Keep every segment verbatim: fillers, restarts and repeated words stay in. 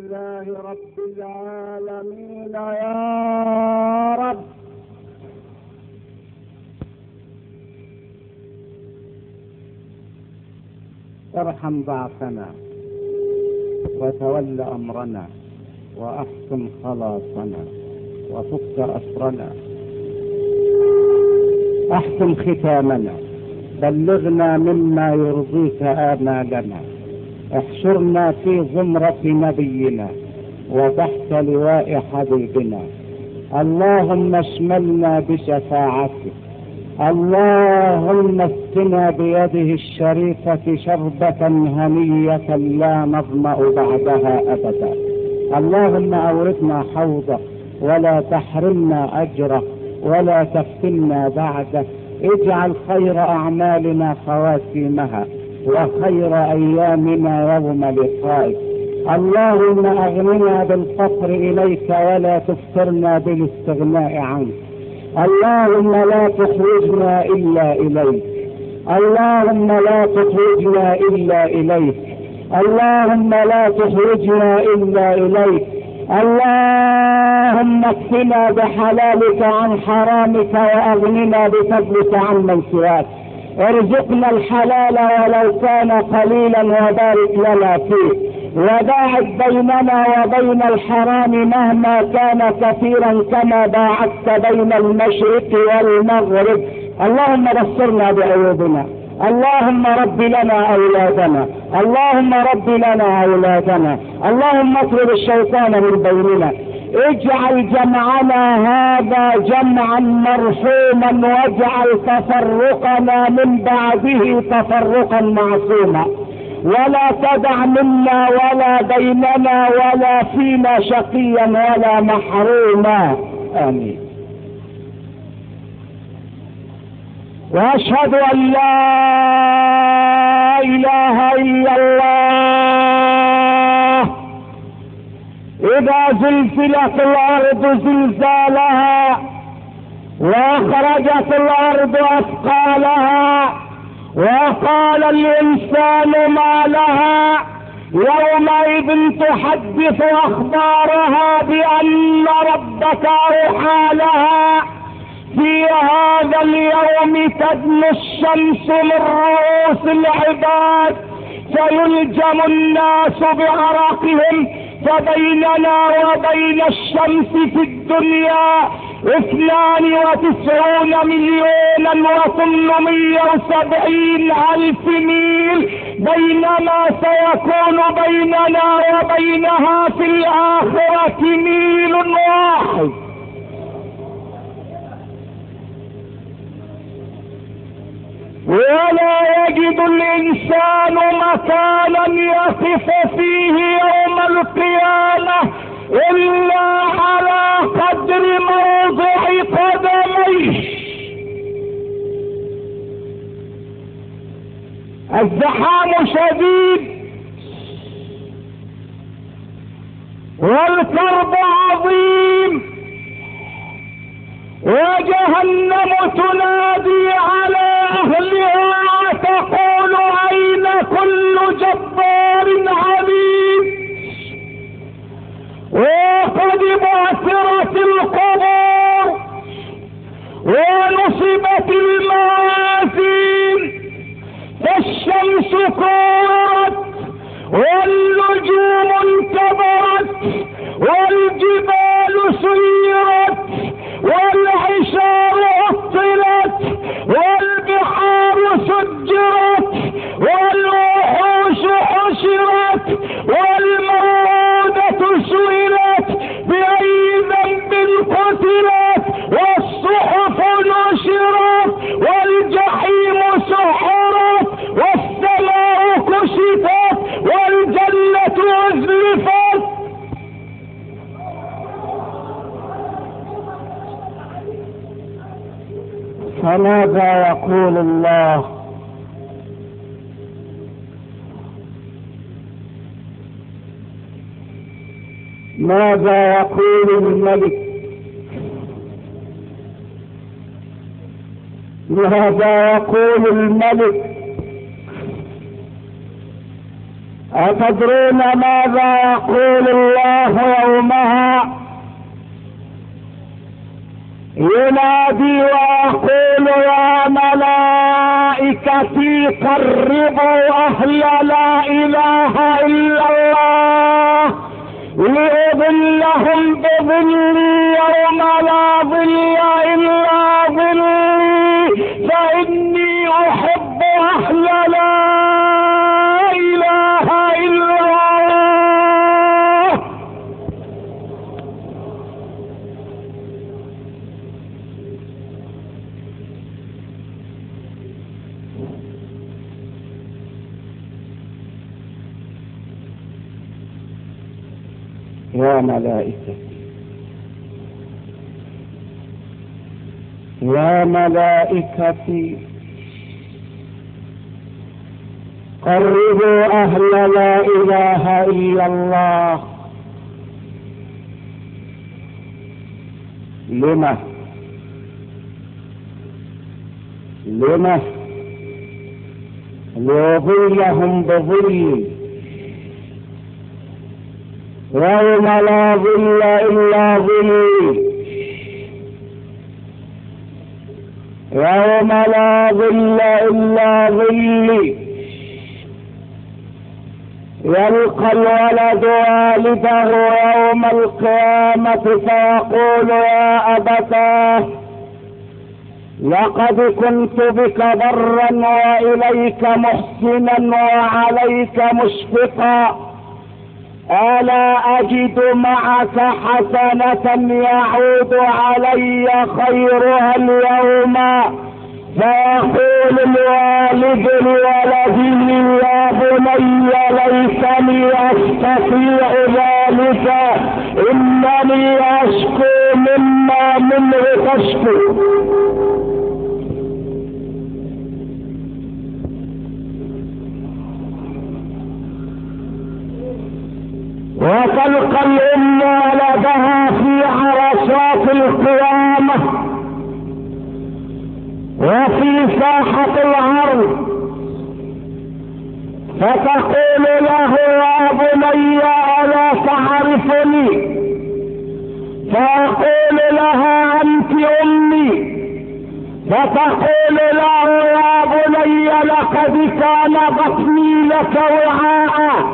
لله رب العالمين يا رب. ارحم ضعفنا وتول أمرنا وأحسن خلاصنا وفك أسرنا، أحسن ختامنا، بلغنا مما يرضيك آمالنا، احشرنا في زمرة نبينا وتحت لواء حبيبنا. اللهم اشملنا بشفاعتك، اللهم اسقنا بيده الشريفة شربة هنية لا نظمأ بعدها أبدا. اللهم أوردنا حوضه ولا تحرمنا أجره ولا تفتنا بعده. اجعل خير أعمالنا خواتيمها وخير أيامنا يوم لقائك. اللهم أغننا بالفقر إليك ولا تفترنا بالاستغناء عنك. اللهم لا تخرجنا إلا إليك، اللهم لا تخرجنا إلا إليك، اللهم لا تخرجنا إلا إليك. اللهم اكفنا بحلالك عن حرامك وأغننا بفضلك عمن سواك. ارزقنا الحلال ولو كان قليلا وبارك لنا فيه، وباعد بيننا وبين الحرام مهما كان كثيرا كما باعدت بين المشرق والمغرب. اللهم بصرنا بعيوبنا، اللهم رب لنا أولادنا، اللهم رب لنا أولادنا، اللهم اطرد الشيطان من بيننا. اجعل جمعنا هذا جمعا مرحوما واجعل تفرقنا من بعده تفرقا معصوما، ولا تدع منا ولا بيننا ولا فينا شقيا ولا محروما. آمين. وأشهد أن لا إله إلا الله. إذا زلزلت الأرض زلزالها وأخرجت الأرض أثقالها وقال الإنسان ما لها يومئذ تحدث أخبارها بأن ربك أوحى لها. في هذا اليوم تدنو الشمس من رؤوس العباد فيلجم الناس بعرقهم، فبيننا وبين الشمس في الدنيا اثنان وتسعون مليونا وثمانمائة وسبعين ألف ميل، بينما سيكون بيننا وبينها في الآخرة ميل واحد. ولا يجد الإنسان مكانا يقف فيه يوم القيامة إلا على قدر موضع قدميه. الزحام شديد والكرب عظيم، وجهنم تنادي على أهلها تقول أين كل جبار عنيد. وقد بعثرت القبور ونصبت الموازين، فالشمس كورت والنجوم انكبرت والجبال سيرت والعشار عطلت والبحار سجرت والوحوش حشرت والموءودة سئلت بأي ذنب قتلت والصحف نشرت والجحيم سحرت والسماء كشفت والجنة أزلفت. فماذا يقول الله؟ ماذا يقول الملك؟ ماذا يقول الملك؟ أتدرون ماذا يقول الله يومها؟ ينادي ويقول يا ملائكتي قربوا أهل لا إله إلا الله لأظلهم بظلي يوم لا ظل إلا ظلي، فإني أحب أهل لا إله إلا الله. يا ملائكة يا ملائكتي قربوا أهل لا إله إلا الله. لما لما ليظلهم بظلي يوم لا ظل إلا ظلي، يوم لا ظل إلا ظلي. يلقى الولد والده يوم القيامة فيقول يا أبتاه لقد كنت بك برا وإليك محسنا وعليك مشفقا، ألا أجد معك حسنة يعود علي خيرها اليوم؟ فيقول الوالد لولده يا بني ليتني أستطيع ذلك، إنني أشكو مما منه تشكو. وتلقى الأم ولدها في عرصات القيامة وفي ساحة العرض، فتقول له يا بني ألا تعرفني؟ فيقول لها أنت أمي. فتقول له يا بني لقد كان بطني لك وعاء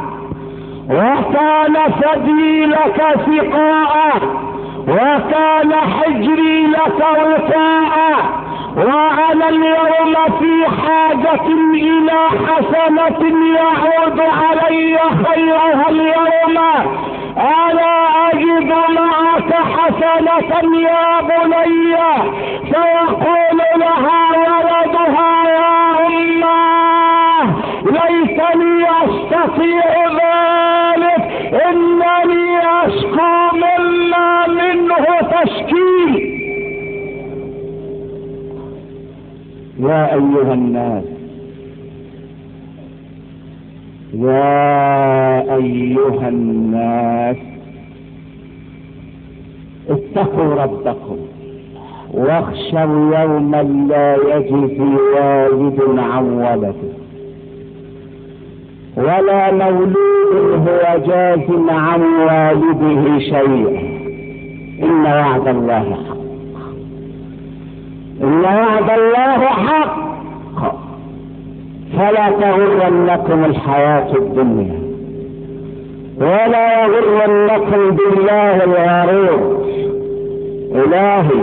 وكان ثدي لك سقاء وكان حجري لك وفاء، وأنا اليوم في حاجة إلى حسنة يعود علي خيرها اليوم، ألا أجد معك حسنة يا بني؟ فيقول لها ولدها يا أماه ليتني أستطيع ذلك، إنني أشكو مما منه تشكي. يا أيها الناس يا أيها الناس اتقوا ربكم واخشوا يوما لا يجزي والد عن ولده ولا مولود هو جاز عن والده شيئا، إن وعد الله حق، إن وعد الله حق، فلا تغرنكم الحياة الدنيا ولا يغرنكم بالله الغرور. إلهي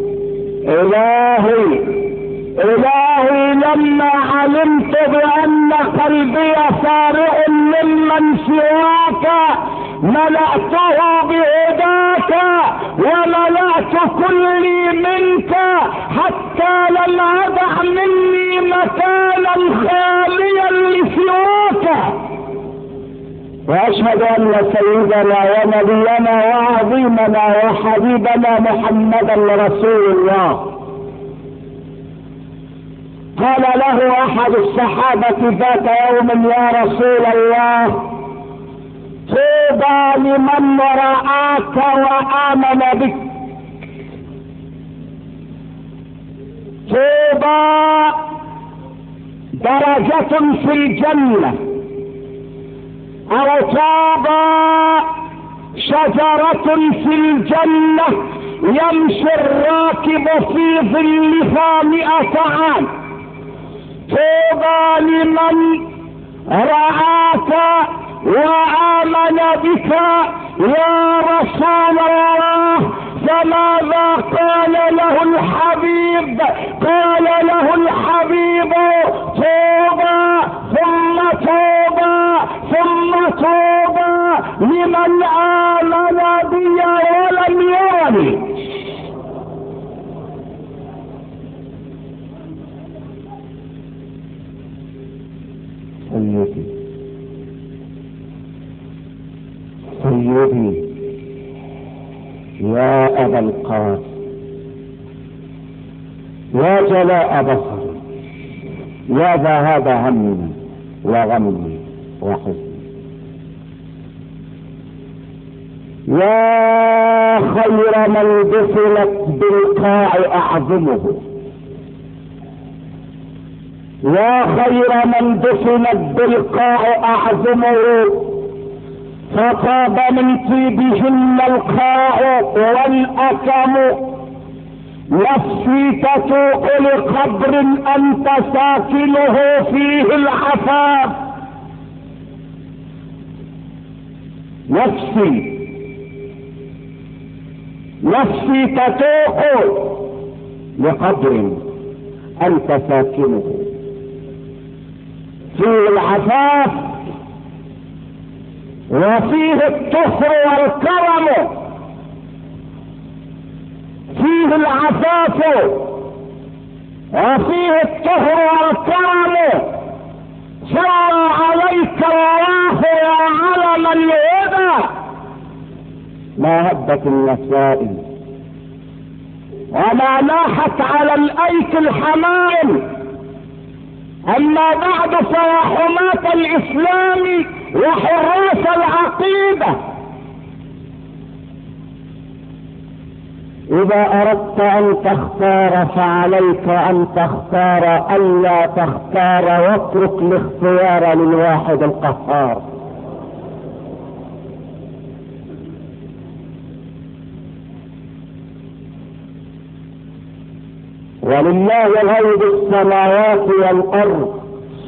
إلهي إلهي لما علمت بأن قلبي فارغ ممن سواك ملأته بهداك وملأت كلي منك حتى لم أدع مني مكانا خاليا لسواك. وأشهد أن سيدنا ونبينا وعظيمنا وحبيبنا محمدا رسول الله. قال له أحد الصحابة ذات يوم يا رسول الله طوبى لمن رآك وآمن بك، طوبى درجة في الجنة أو طوبى شجرة في الجنة يمشي الراكب في ظلها مئة عام. طوبى لمن رآك وآمن بك يا رسول الله. فماذا قال له الحبيب؟ قال له الحبيب طوبى ثم طوبى ثم طوبى لمن آمن بي ولم يرني. سيدي سيدي يا أبا القاسم، يا جلاء بصري، يا ذهاب همي وغمي وحزني، يا خير من دفنت بالقاع أعظمه، يا خير من دفنت بالقاع أعظمه، فطاب من طيبهن القاع والأكم. نفسي تتوق لقبر أنت ساكنه فيه العفاف. نفسي نفسي تتوق لقبر أنت ساكنه فيه العفاف وفيه الطهر والكرم. فيه العفاف وفيه الطهر والكرم. صلى عليك الله يا علم الهدى. ما هبت النسائم وما لاحت على الايك الحمائم. اما بعد فيا حماة الاسلام وحراس العقيدة، اذا اردت ان تختار فعليك ان تختار الا تختار، واترك الاختيار للواحد القهار. ولله غيب السماوات والارض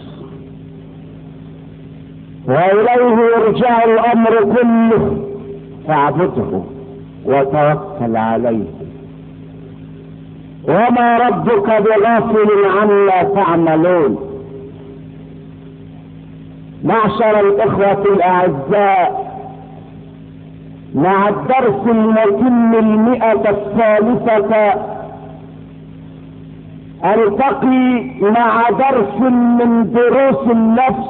واليه يرجع الامر كله، فاعبده وتوكل عليه. وما ربك بغافل عما تعملون. معشر الاخوة الاعزاء، مع الدرس المتم المئة الثالثة التقي مع درس من دروس النفس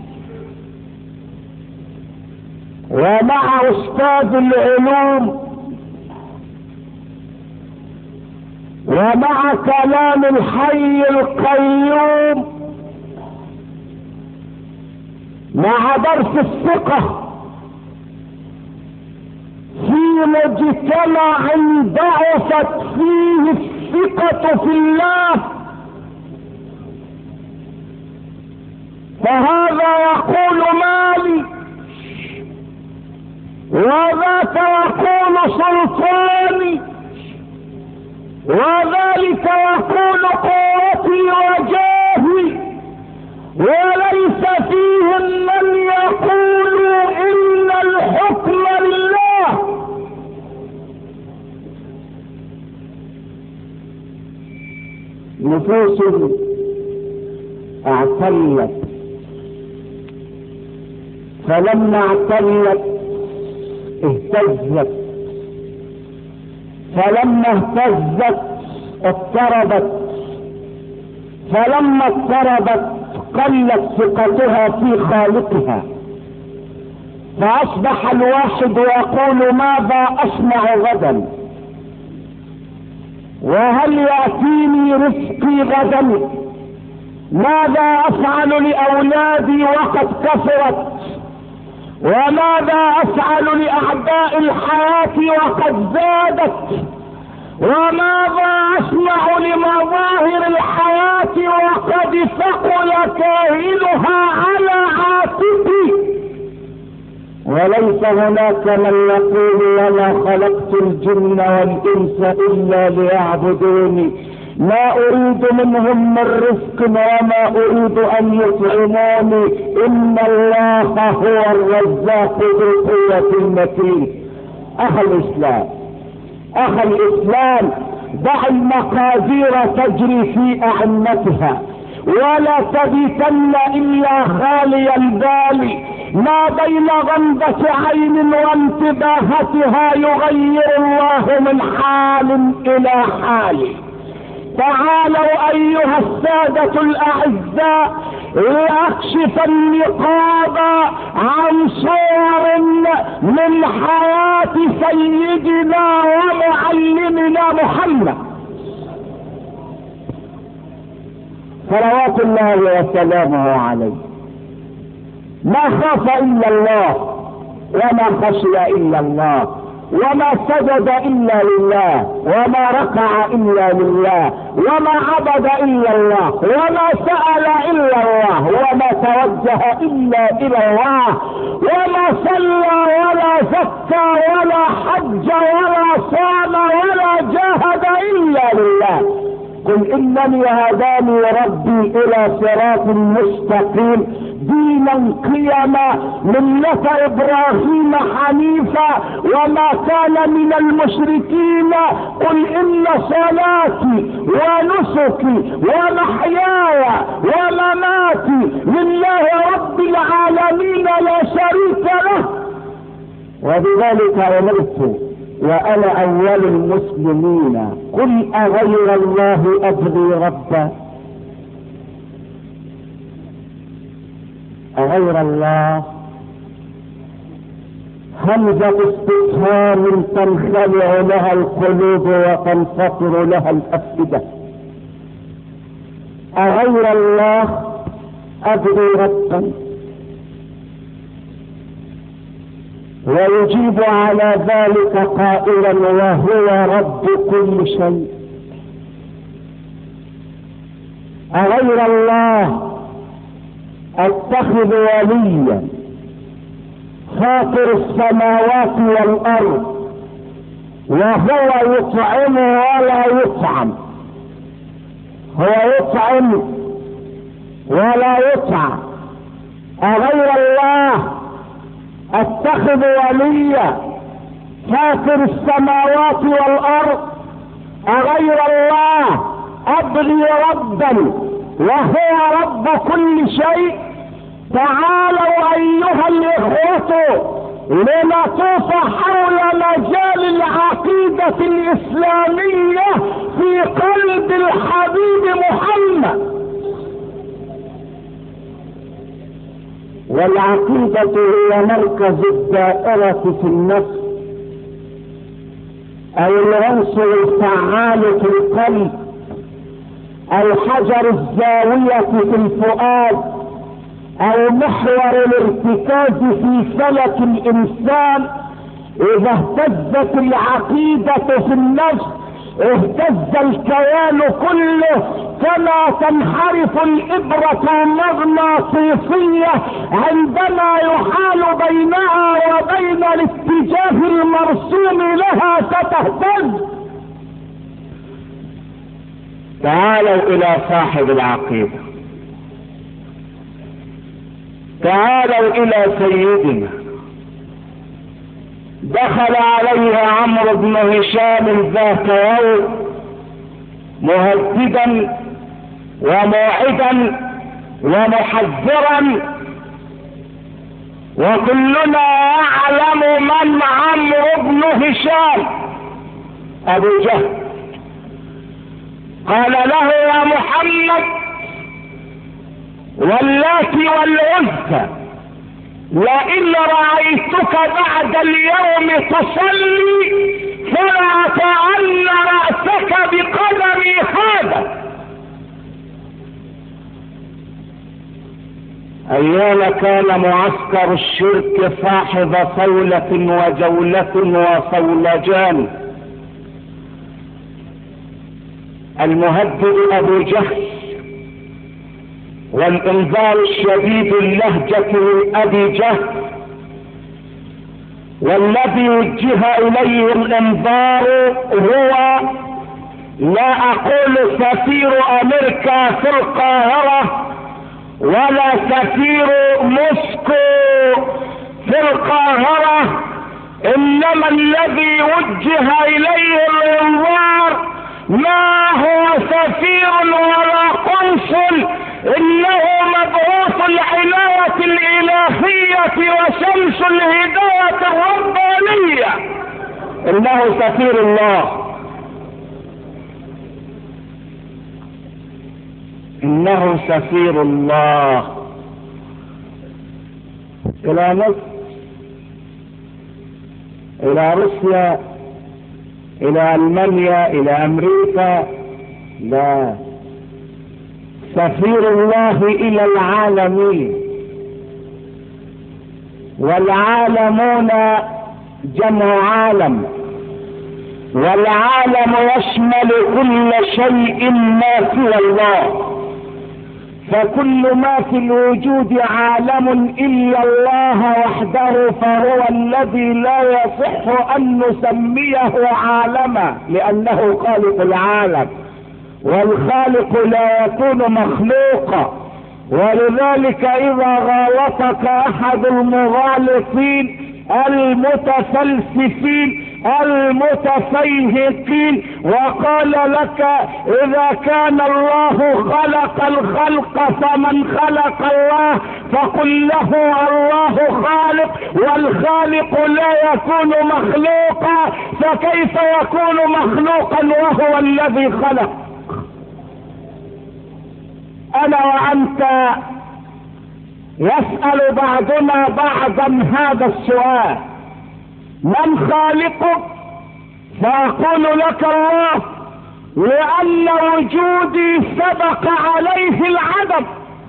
ومع استاذ العلوم ومع كلام الحي القيوم، مع درس الثقة في مجتمع ضعفت فيه الثقة في الله. فهذا يقول مالي وذاك يقول سلطاني وذلك يقول قوتي وجاهي، وليس فيهم من يقول إن الحكم لله. نفوس اعتلت، فلما اعتلت اهتزت، فلما اهتزت اضطربت، فلما اضطربت قلت ثقتها في خالقها، فاصبح الواحد يقول ماذا اصنع غدا، وهل يأتيني رزقي غدا، ماذا افعل لاولادي وقد كثرت، وماذا افعل لاعداء الحياة وقد زادت، وماذا اصنع لمظاهر الحياة وقد ثقل كاهلها على عاتقي. وليس هناك من يقول وما خلقت الجن والإنس إلا ليعبدوني ما أريد منهم من رزق وما أريد أن يطعموني إن الله هو الرزاق ذو القوة المتين. أخ الإسلام أخ الإسلام دع المقادير تجري في أعنتها ولا تبيتن إلا خالي البال. ما بين غمضة عين وانتباهتها يغير الله من حال إلى حال. تعالوا أيها السادة الأعزاء لأكشف النقاب عن صور من حياة سيدنا ومعلمنا محمد صلوات الله وسلامه عليه. ما خاف إلا الله وما خشي إلا الله وما سجد إلا لله وما ركع إلا لله وما عبد إلا الله وما سأل إلا الله وما توجه إلا إلى الله وما صلى ولا زكى ولا حج ولا صام ولا جاهد إلا لله. قل إنني هداني ربي إلى صراط مستقيم دينا قيما ملة إبراهيم حنيفا وما كان من المشركين. قل إن صلاتي ونسكي ومحياي ومماتي لله رب العالمين لا شريك له وبذلك أمرت وأنا أول المسلمين. قل أغير الله أبغي ربا أغير الله همزة استفهام تنخلع لها القلوب وتنفطر لها الأفئدة. أغير الله أبغي ربا ويجيب على ذلك قائلا وهو رب كل شيء. أغير الله اتخذ وليا فاطر السماوات والأرض وهو يطعم ولا يطعم. هو يطعم ولا يطعم. أغير الله اتخذ وليا فاطر السماوات والأرض أغير الله أبغي ربا وهو رب كل شيء. تعالوا أيها الإخوة لنطوف حول مجال العقيدة الإسلامية في قلب الحبيب محمد. والعقيدة هي مركز الدائرة في النفس أو العنصر الفعال في القلب، الحجر الزاوية في الفؤاد، أو محور الارتكاز في فلك الإنسان. إذا اهتزت العقيدة في النفس اهتز الكيان كله، كما تنحرف الإبرة المغناطيسية عندما يحال بينها وبين الاتجاه المرسوم لها فتهتز. تعالوا إلى صاحب العقيدة، تعالوا إلى سيدنا. دخل عليه عمرو بن هشام ذات يوم مهددا وموعدا ومحذرا، وكلنا يعلم من عمرو بن هشام، أبو جهل. قال له: يا محمد واللات والعزى، لئن رأيتك بعد اليوم تصلي فلا تعن رأسك بقدمي هذا. أيام كان معسكر الشرك صاحب صولة وجولة وصولجان. المهدد أبو جهل، والإنذار الشديد اللهجة من أبي جهل، والذي وجه اليه الانذار هو لا اقول سفير امريكا في القاهرة ولا سفير موسكو في القاهرة، انما الذي وجه اليه الانذار ما هو سفير ولا قنصل، انه مبعوث العناية الالهية وشمس الهداية الربانية، انه سفير الله، انه سفير الله الى مصر، الى روسيا، الى المانيا، الى امريكا، لا، سفير الله الى العالمين. والعالمون جمع عالم، والعالم يشمل كل شيء ما سوى الله، فكل ما في الوجود عالم الا الله وحده، فهو الذي لا يصح ان نسميه عالما لانه خالق العالم، والخالق لا يكون مخلوقا. ولذلك اذا غالطك احد المغالطين المتفلسفين المتفيهقين وقال لك اذا كان الله خلق الخلق فمن خلق الله، فقل له الله خالق، والخالق لا يكون مخلوقا، فكيف يكون مخلوقا وهو الذي خلق؟ انا وانت يسأل بعضنا بعضا هذا السؤال: من خالقك؟ فأقول لك الله، لأن وجودي سبق عليه العدم،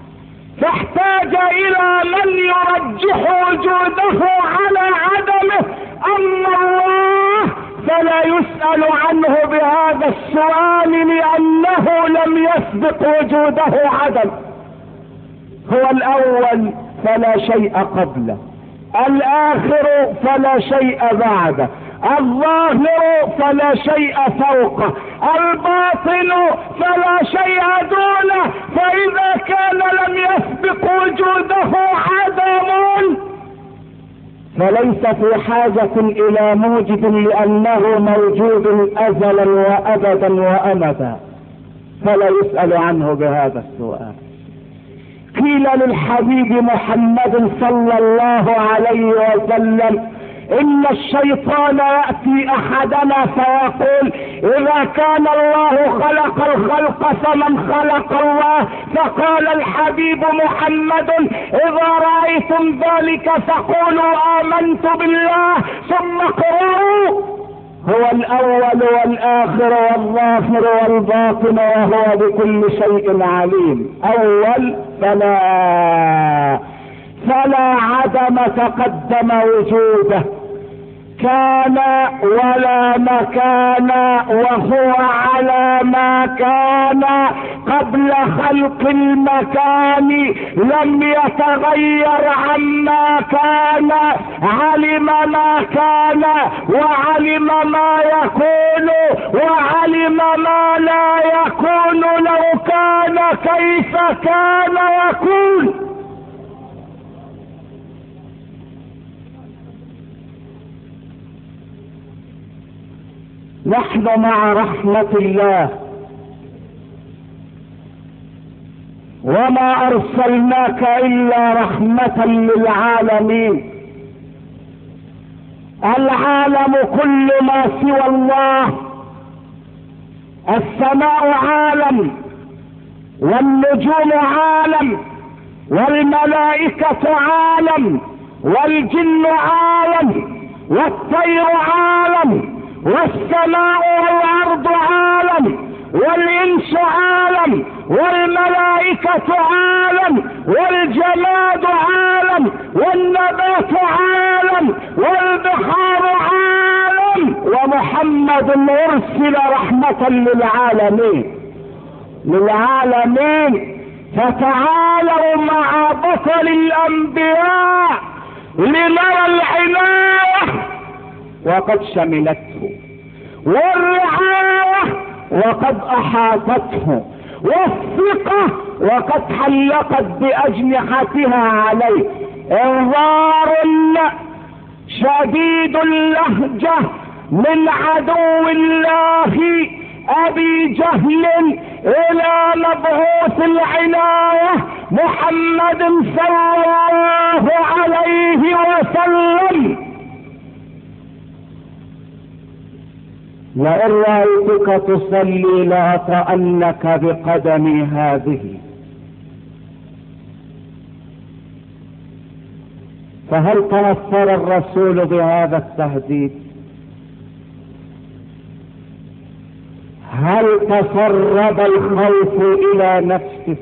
فاحتاج إلى من يرجح وجوده على عدمه. أما الله فلا يسأل عنه بهذا السؤال لأنه لم يسبق وجوده عدم. هو الأول فلا شيء قبله، الآخر فلا شيء بعده، الظاهر فلا شيء فوقه، الباطن فلا شيء دونه. فإذا كان لم يسبق وجوده عدم فليس في حاجة إلى موجد، لأنه موجود أزلا وأبدا وأمدا، فلا يسأل عنه بهذا السؤال. قيل للحبيب محمد صلى الله عليه وسلم: إن الشيطان يأتي أحدنا فيقول إذا كان الله خلق الخلق فمن خلق الله؟ فقال الحبيب محمد: إذا رأيتم ذلك فقولوا آمنت بالله ثم قولوا هو الأول والآخر والظاهر والباطن وهو بكل شيء عليم. أول فلا فلا عدم تقدم وجوده، كان ولا مكان، وهو على ما كان قبل خلق المكان، لم يتغير عما كان، علم ما كان وعلم ما يكون وعلم ما لا يكون، لو كان كيف كان يكون. نحن مع رحمة الله، وما أرسلناك إلا رحمة للعالمين. العالم كل ما سوى الله، السماء عالم، والنجوم عالم، والملائكة عالم، والجن عالم، والطير عالم، والسماء والأرض عالم، والإنس عالم، والملائكة عالم، والجماد عالم، والنبات عالم، والبحار عالم، ومحمد أرسل رحمة للعالمين للعالمين. فتعالوا مع بطل الأنبياء لنرى العناية وقد شملته، والرعاية وقد أحاطته، والثقة وقد حلقت بأجنحتها عليه. انظار شديد اللهجة من عدو الله أبي جهل إلى مبعوث العناية محمد صلى الله عليه وسلم: لئن رأيتك تصلي لأطأنك بقدمي هذه. فهل تأثر الرسول بهذا التهديد؟ هل تسرب الخوف إلى نفسه؟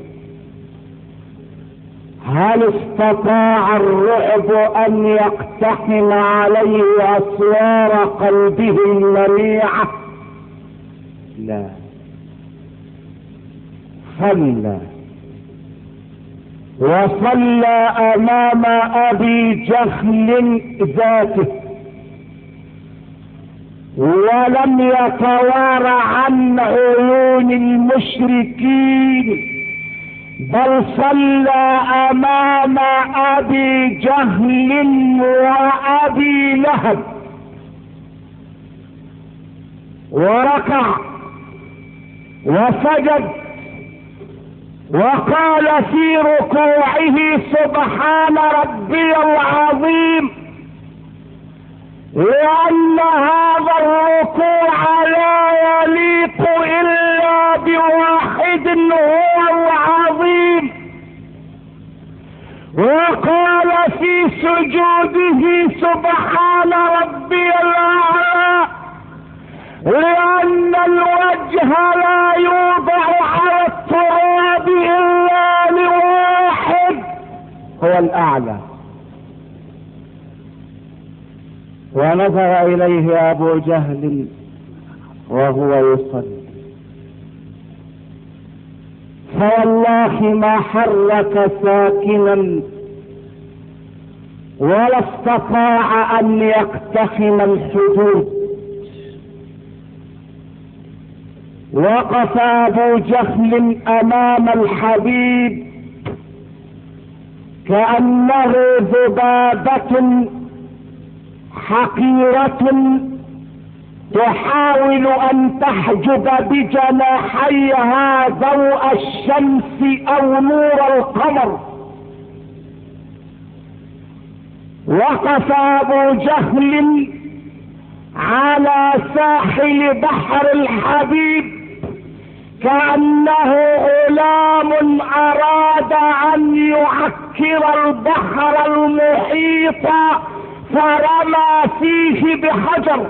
هل استطاع الرعب أن يقتحم عليه أسوار قلبه المنيعة؟ لا، صلى وصلى أمام أبي جهل ذاته، ولم يتوارى عن عيون المشركين، بل صلى أمام أبي جهل وأبي لهب، وركع وسجد وقال في ركوعه: سبحان ربي العظيم، لأن هذا الركوع لا يليق إلا بواحد هو العظيم. وقال في سجوده: سبحان ربي الأعلى، لأن الوجه لا يوضع على التراب إلا لواحد هو الأعلى. ونظر إليه أبو جهل وهو يصلي، فوالله ما حرك ساكنا ولا استطاع أن يقتحم الحدود. وقف أبو جهل أمام الحبيب كأنه ذبابة حقيرة تحاول أن تحجب بجناحيها ضوء الشمس أو نور القمر. وقف أبو جهل على ساحل بحر الحبيب كأنه غلام أراد أن يعكر البحر المحيط فرمى فيه بحجر.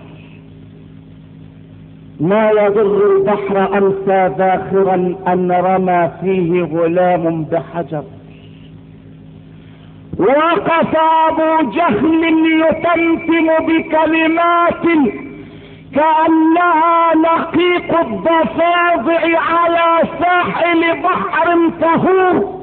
ما يضر البحر أمسى ذاخرا أن رمى فيه غلام بحجر. وقف أبو جهل يتمتم بكلمات كأنها نقيق الضفادع على ساحل بحر طهور.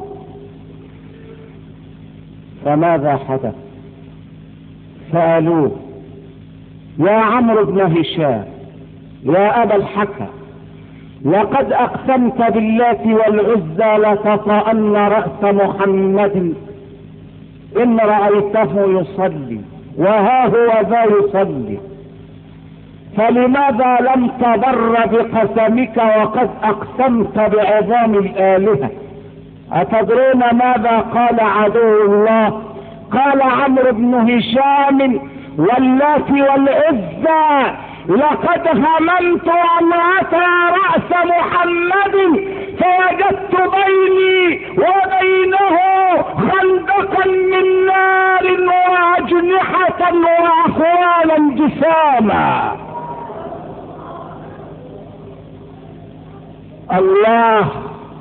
فماذا حدث؟ سألوه: يا عمرو بن هشام، يا أبا الحكم، لقد أقسمت باللات والعزى لتطأن رأس محمد إن رأيته يصلي وها هو ذا يصلي، فلماذا لم تبر بقسمك وقد أقسمت بعظام الآلهة؟ أتدرون ماذا قال عدو الله؟ قال عمرو بن هشام: واللات والعزى لقد هممت أن أتى رأس محمد فوجدت بيني وبينه خندقا من نار وأجنحة وأخوالا جساما. الله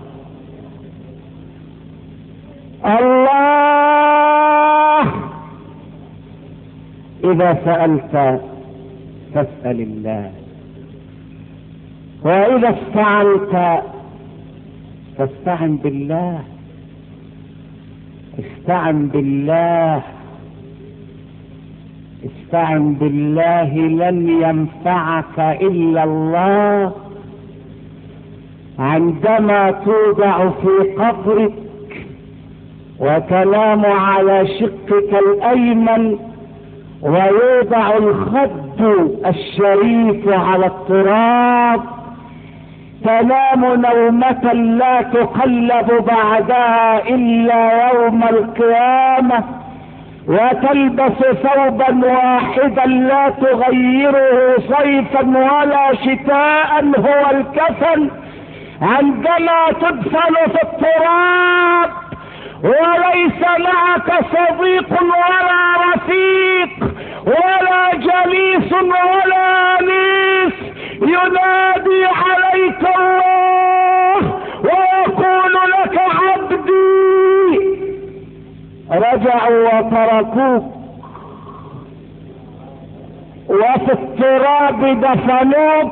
الله. إذا سألت فاسأل الله، وإذا استعنت فاستعن بالله. استعن بالله استعن بالله لن ينفعك إلا الله. عندما توضع في قبرك وتنام على شقك الأيمن ويوضع الخد الشريف على التراب، تنام نومة لا تقلب بعدها إلا يوم القيامة، وتلبس ثوبا واحدا لا تغيره صيفا ولا شتاء هو الكفن. عندما تدفن في التراب وليس معك صديق ولا رفيق ولا جليس ولا أنيس، ينادي عليك الله ويقول لك عبدي، رجعوا وتركوك وفي التراب دفنوك،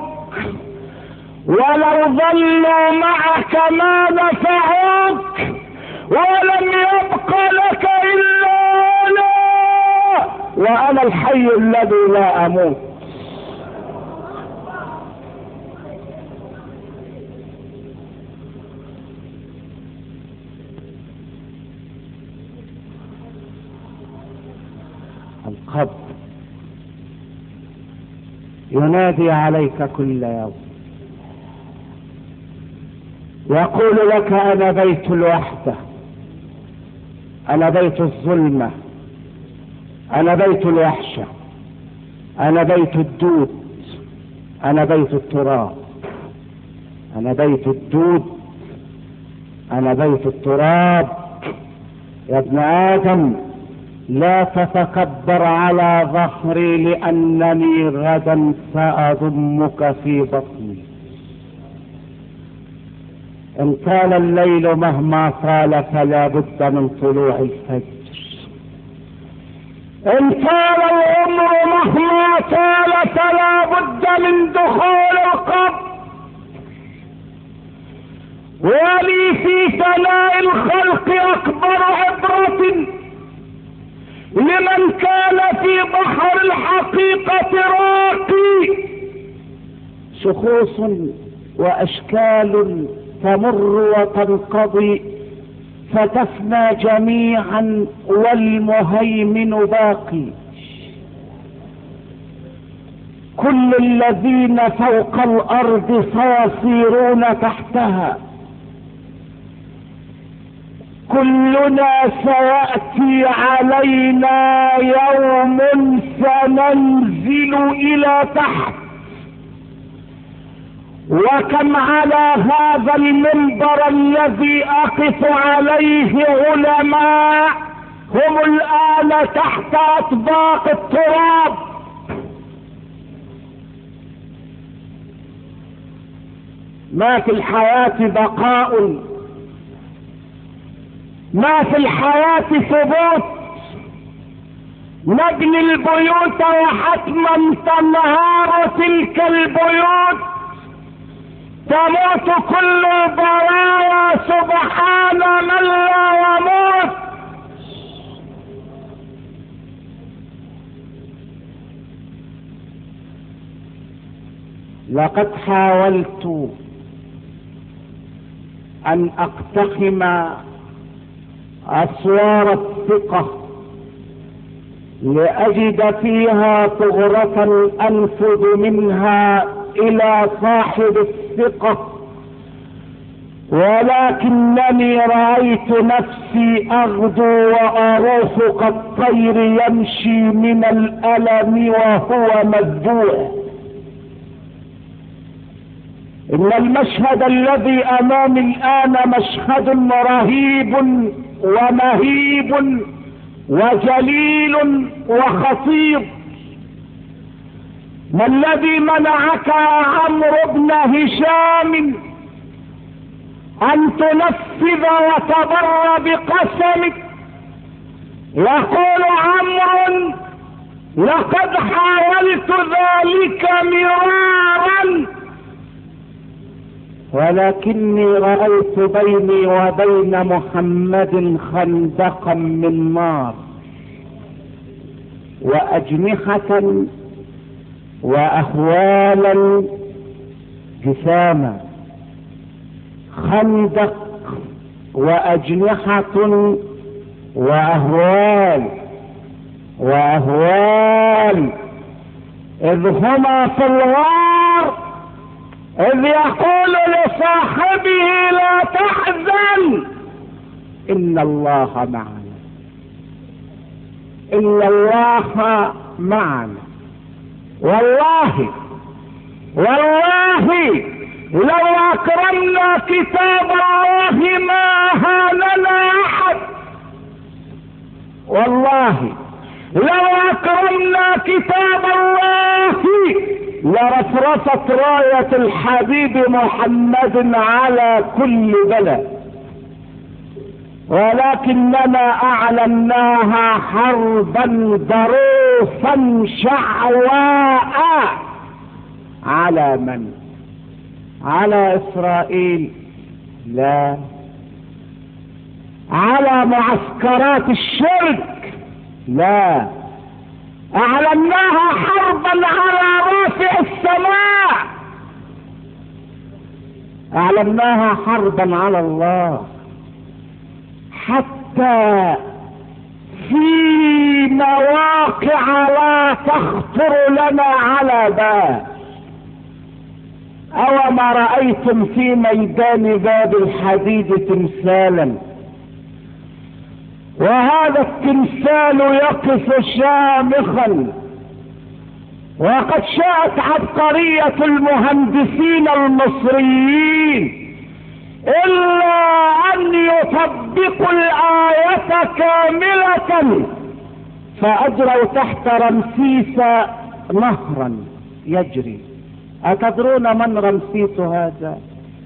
ولو ظلوا معك ما نفعوك، ولم يبق لك إلا أنا، وأنا الحي الذي لا أموت. القبر ينادي عليك كل يوم، يقول لك أنا بيت الوحدة، أنا بيت الظلمة، أنا بيت الوحشة، أنا بيت الدود، أنا بيت التراب، أنا بيت الدود، أنا بيت التراب. يا ابن آدم لا تتكبر على ظهري لأنني غدا سأضمك في بطني. إن طال الليل مهما طال فلا بد من طلوع الفجر، إن طال العمر مهما طال فلا بد من دخول القبر. ولي في ثناء الخلق أكبر عبرة لمن كان في بحر الحقيقة راقي، شخوص وأشكال تمر وتنقضي فتفنى جميعا والمهيمن باقي. كل الذين فوق الأرض سيصيرون تحتها، كلنا سيأتي علينا يوم سننزل إلى تحت. وكم على هذا المنبر الذي أقف عليه علماء هم الآن تحت أطباق التراب. ما في الحياة بقاء، ما في الحياة ثبوت. نبني البيوت وحتما تنهار تلك البيوت، تموت كل البرايا سبحان من لا يموت. لقد حاولت أن أقتحم أسوار الثقة لأجد فيها ثغرة أنفذ منها إلى صاحب الثقة، ولكنني رأيت نفسي أغدو وأروح كالطير يمشي من الألم وهو مذبوح. إن المشهد الذي أمامي الآن مشهد رهيب ومهيب وجليل وخطير. ما الذي منعك يا عمرو بن هشام أن تنفذ وتبر بقسمك؟ يقول عمرو لقد حاولت ذلك مرارا، ولكني رأيت بيني وبين محمد خندقا من نار، وأجنحة وأهوالا جساما. خندق وأجنحة وأهوال وأهوال إذ هما في الغار إذ يقول لصاحبه لا تحزن إن الله معنا إن الله معنا. والله والله لو أكرمنا كتاب الله ما هاننا أحد. والله لو أكرمنا كتاب الله لرفرفت راية الحبيب محمد على كل بلد، ولكننا أعلناها حربا ضروسا شعواء. على من؟ على إسرائيل؟ لا، على معسكرات الشرك؟ لا، أعلناها حربا على رافع السماء، أعلناها حربا على الله، حتى في مواقع لا تخطر لنا على بال. أو ما رأيتم في ميدان باب الحديد تمثالا، وهذا التمثال يقف شامخا، وقد شاءت عبقرية المهندسين المصريين إلا أن يطبقوا الآية كاملة، فأجروا تحت رمسيس نهرا يجري. أتدرون من رمسيس هذا؟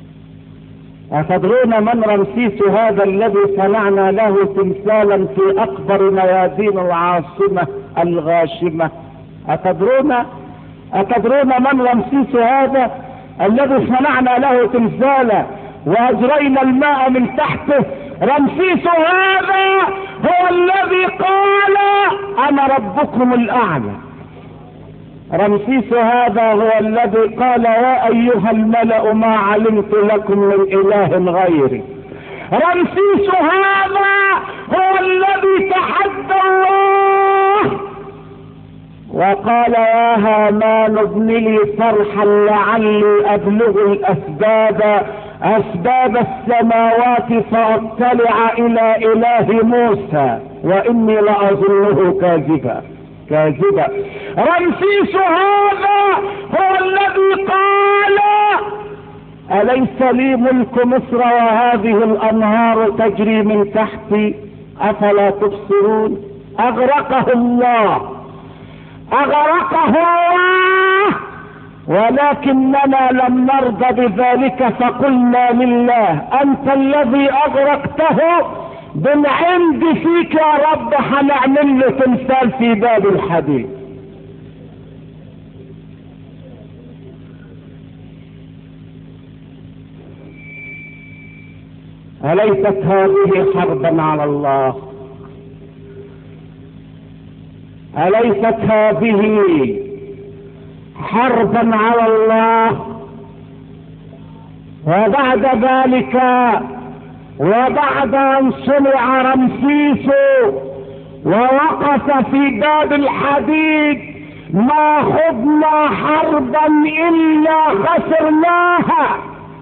أتدرون من رمسيس هذا الذي صنعنا له تمثالا في أكبر ميادين العاصمة الغاشمة؟ أتدرون أتدرون من رمسيس هذا الذي صنعنا له تمثالا وأجرينا الماء من تحته؟ رمسيس هذا هو الذي قال أنا ربكم الأعلى. رمسيس هذا هو الذي قال يا أيها الملأ ما علمت لكم من إله غيري. رمسيس هذا هو الذي تحدى الله وقال يا هامان ابن لي صرحا لعلي أبلغ الأسباب أسباب السماوات فأطلع إلى إله موسى وإني لأظنه كاذبا كاذبا. رمسيس هذا هو الذي قال أليس لي ملك مصر وهذه الأنهار تجري من تحتي أفلا تبصرون؟ أغرقه الله أغرقه الله، ولكننا لم نرضى بذلك فقلنا لله أنت الذي أغرقته، بالعند فيك يا رب هنعمل له تمثال في باب الحديد. أليست هذه حربا على الله؟ أليست هذه حربا على الله؟ وبعد ذلك وبعد أن صنع رمسيس ووقف في باب الحديد ما خضنا حربا إلا خسرناها.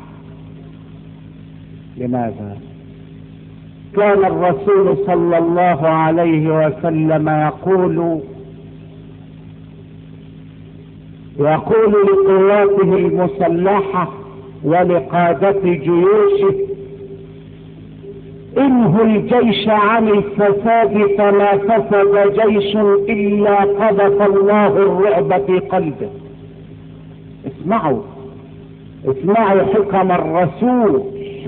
لماذا؟ كان الرسول صلى الله عليه وسلم يقول يقول لقواته المسلحة ولقادة جيوشه انهوا الجيش عن الفساد فما فسد جيش إلا قذف الله الرعب في قلبه. اسمعوا اسمعوا حكم الرسول،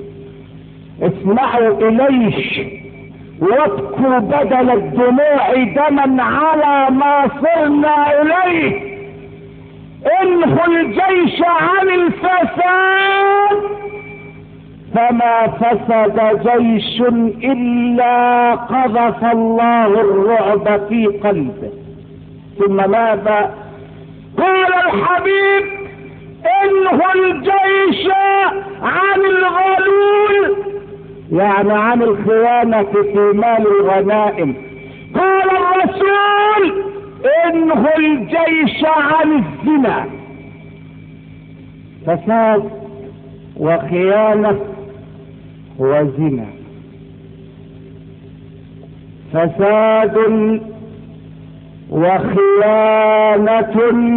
اسمعوا إليش وابكوا بدل الدموع دما على ما صرنا إليه. انهوا الجيش عن الفساد فما فسد جيش إلا قذف الله الرعب في قلبه. ثم ماذا؟ قال الحبيب انهوا الجيش عن الغلول، يعني عن الخيانة في مال الغنائم. قال الرسول انهوا الجيش عن الزنا. فساد وخيانة وزنا، فساد وخيانة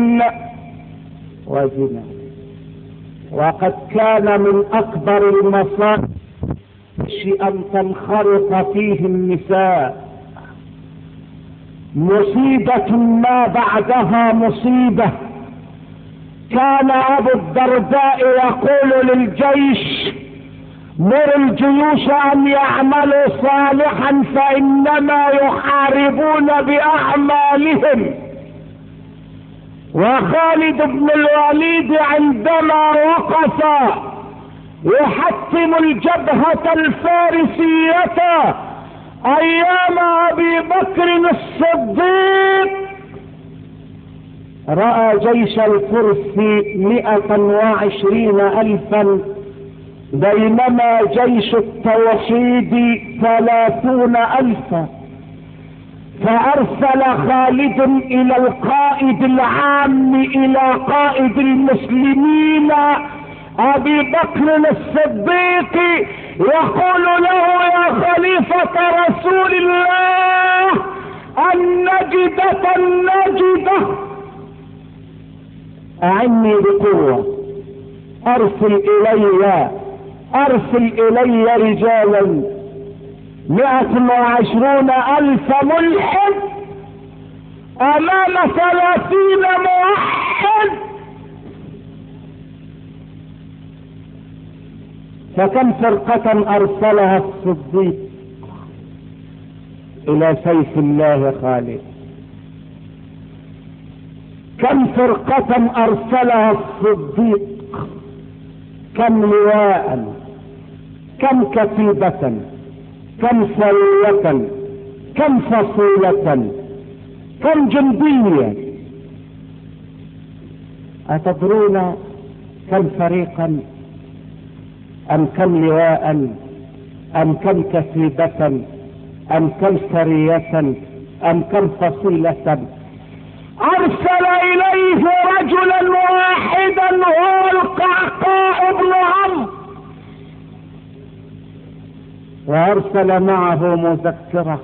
وزنا. وقد كان من اكبر المصائب ان تنخرط فيه النساء، مصيبة ما بعدها مصيبة. كان ابو الدرداء يقول للجيش مر الجيوش ان يعملوا صالحا فانما يحاربون باعمالهم. وخالد بن الوليد عندما وقف يحطم الجبهة الفارسية ايام ابي بكر الصديق، رأى جيش الفرس مئة وعشرين الفا بينما جيش التوحيد ثلاثون الفا. فارسل خالد الى القائد العام الى قائد المسلمين ابي بكر الصديق يقول له يا خليفة رسول الله النجدة النجدة اعني بقوة، ارسل الي ارسل الي رجالا مئة وعشرون الف ملحد امام ثلاثين موحد. فكم فرقة ارسلها الصديق الى سيف الله خالد؟ كم فرقة ارسلها الصديق؟ كم لواء؟ كم كتيبة؟ كم سرية؟ كم فصيلة؟ كم جندية؟ أتدرون كم فريقا؟ أم كم لواء؟ أم كم كتيبة؟ أم كم سرية؟ أم كم فصيلة؟ أرسل إليه رجلا واحدا هو القعقاع بن عمرو، وارسل معه مذكرة.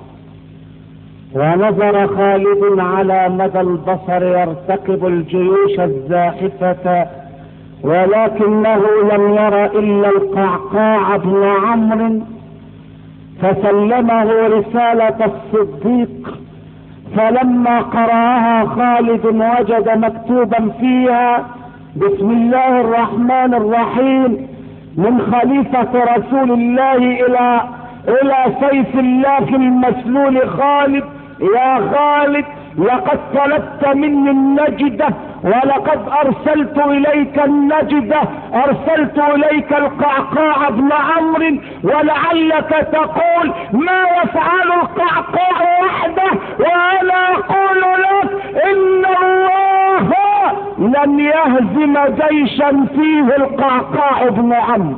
ونظر خالد على مدى البصر يرتقب الجيوش الزاحفة، ولكنه لم ير الا القعقاع بن عمرو، فسلمه رسالة الصديق. فلما قرأها خالد وجد مكتوبا فيها بسم الله الرحمن الرحيم من خليفة رسول الله الى الى سيف الله المسلول خالد: يا خالد لقد طلبت مني النجدة ولقد ارسلت اليك النجدة، ارسلت اليك القعقاع بن عمرو، ولعلك تقول ما يفعل القعقاع وحده، وانا اقول لك ان الله لن يهزم جيشا فيه القعقاع بن عمرو.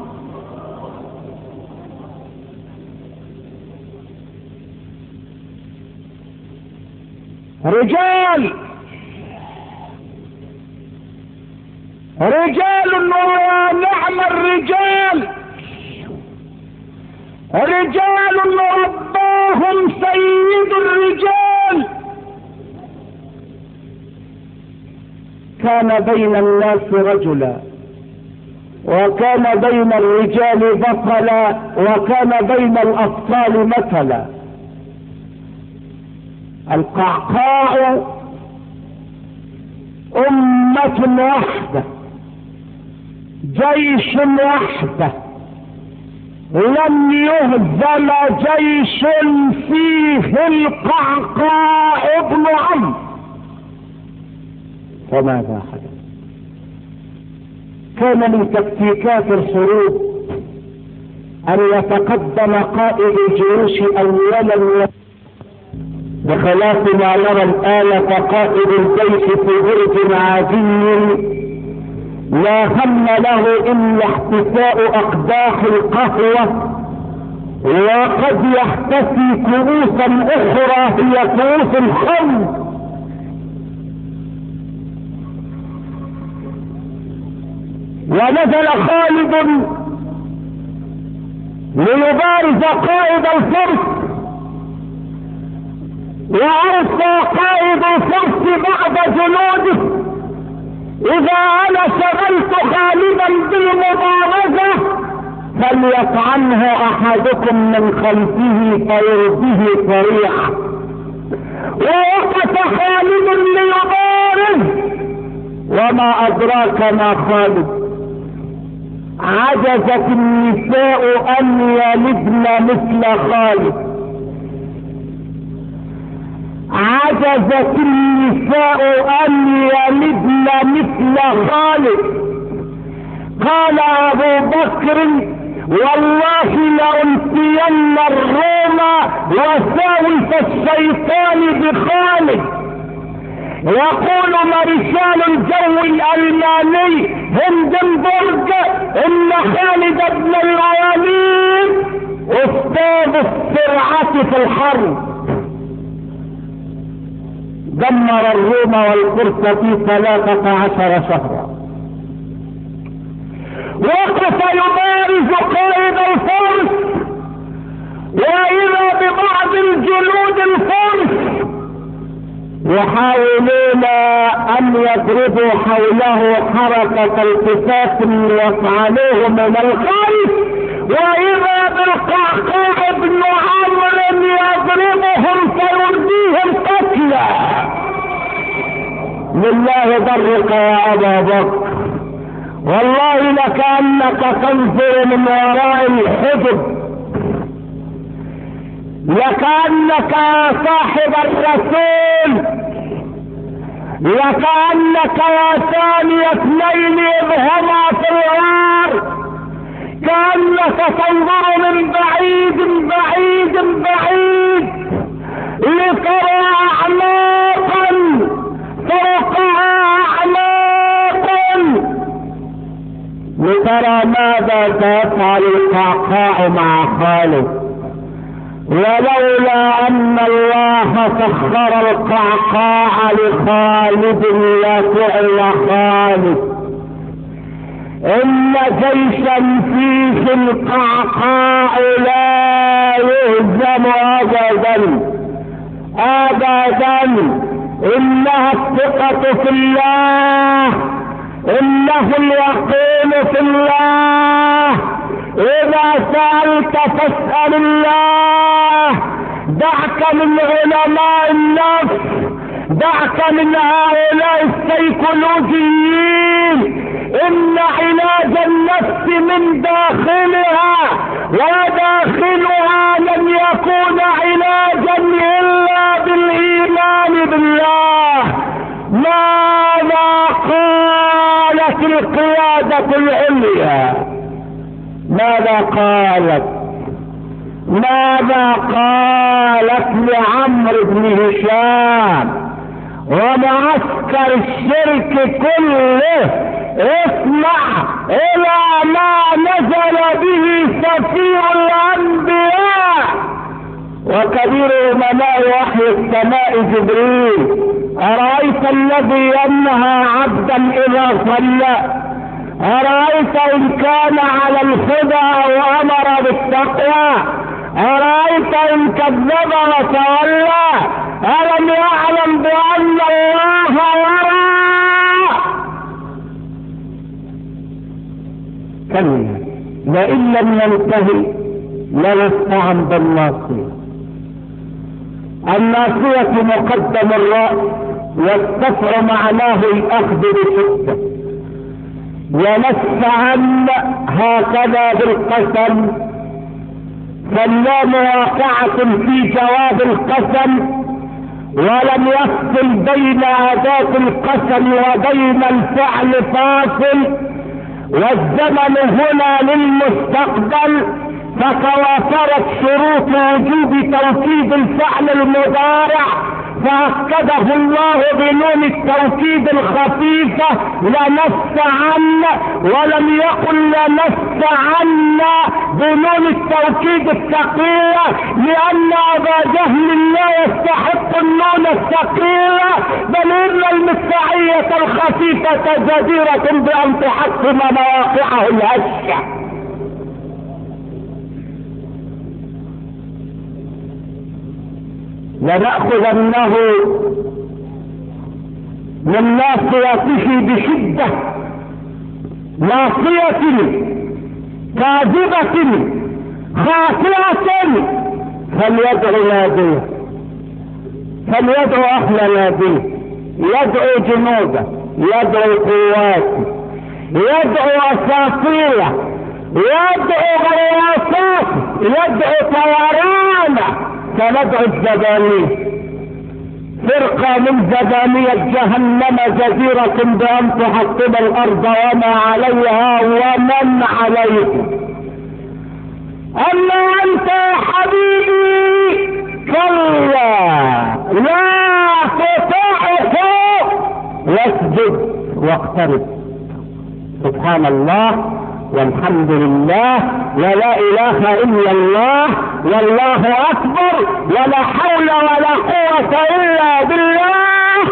رجال رجال ونعم الرجال، رجال رباهم سيد الرجال. كان بين الناس رجلا، وكان بين الرجال بطلا، وكان بين الأبطال مثلا. القعقاع أمة واحدة، جيش واحدة، لم يهزم جيش فيه القعقاع بن عمرو. فماذا حدث؟ كان من تكتيكات الحروب أن يتقدم قائد الجيوش أولا بخلاف ما يرى الآلة قائد الجيش في برج عادي لا هم له إلا احتساء أقداح القهوة، وقد يحتسي كؤوسا أخرى هي كؤوس الخمر. ونزل خالد ليبارز قائد الفرس، وأرسى قائد الفرس بعد جنوده: إذا أنا شغلت خالدا بالمبارزة فليطعنه أحدكم من خلفه فيرده سريعا. ووقف خالد ليبارز، وما أدراك ما خالد، عجزت النساء أن يلدن مثل خالد، عجزت النساء أن يلدن مثل خالد. قال أبو بكر: والله لأنسين الروم وساوس الشيطان بخالد. يقول مارشال الجو الألماني هندنبرج إن خالد بن الوليد أستاذ السرعة في الحرب، دمر الروم والفرس في ثلاثة عشر شهرا. وقف يبارز قائد الفرس، وإذا ببعض الجنود الفرس يحاولون أن يضربوا حوله حركة التفات ويفعلوه من الخلف، وإذا بالقعقاع بن عمرو يضربهم فيرديهم قتلا. لله ضرك يا أبا بكر، والله لكأنك تنظر من وراء الحجب، لكأنك يا صاحب الرسول، لكأنك يا ثاني اثنين إذ هما في الغار، كأنك تنظر من بعيد بعيد بعيد لترى أعماقا فوقها أعماقا، لترى ماذا سيفعل القعقاع مع خالد. ولولا أن الله سخر القعقاع لخالد لفعل خالد. إن جيشا فيه القعقاع لا يهزم أبدا أبدا. إنها الثقة في الله، إنه اليقين في الله. إذا سألت فاسأل الله. دعك من علماء النفس، دعك من هؤلاء السيكولوجيين. إن علاج النفس من داخلها، وداخلها لن يكون علاجا إلا بالإيمان بالله. ماذا قالت القيادة العليا؟ ماذا قالت؟ ماذا قالت لعمرو بن هشام ومعسكر الشرك كله؟ اسمع الى ما نزل به سفير الانبياء وكبير امناء وحي السماء جبريل. ارايت الذي ينهى عبدا اذا صلى؟ ارايت ان كان على الهدى وامر بالتقوى؟ ارايت ان كذب وتولى؟ الم يعلم بان الله يرى؟ كلا لئن لم ينتهي لنسمعن بالناصية. الناصية مقدم الرأس، والسفر معناه الاخذ بشدة. ونسعن هكذا بالقسم، فاللام واقعة في جواب القسم، ولم يفصل بين أداة القسم وبين الفعل فاصل. والزمن هنا للمستقبل، فتوافرت شروط وجوب توكيد الفعل المضارع فأكده الله بنون التوكيد الخفيفة لنستعن، ولم يقل لنستعن بنون التوكيد الثقيلة، لأن أبا جهل لا يستحق النون الثقيلة، بل إن المستعية الخفيفة جديرة بأن تحكم مواقعه الهشة. لنأخذنه من ناصيته بشدة، ناصية كاذبة خاطئة، فليدعو ناديه، فليدعو أهل ناديه، يدعو جنوده، يدعو قواته، يدعو أساطيله، يدعو غواصات، يدعو طيرانه، فندعو الزبانية، فرقة من زبانية جهنم جزيرة بأن تحطم الأرض وما عليها ومن عليها. أما أنت يا حبيبي كلا لا تطعه واسجد واقترب. سبحان الله والحمد لله ولا اله الا الله والله اكبر ولا حول ولا قوة الا بالله.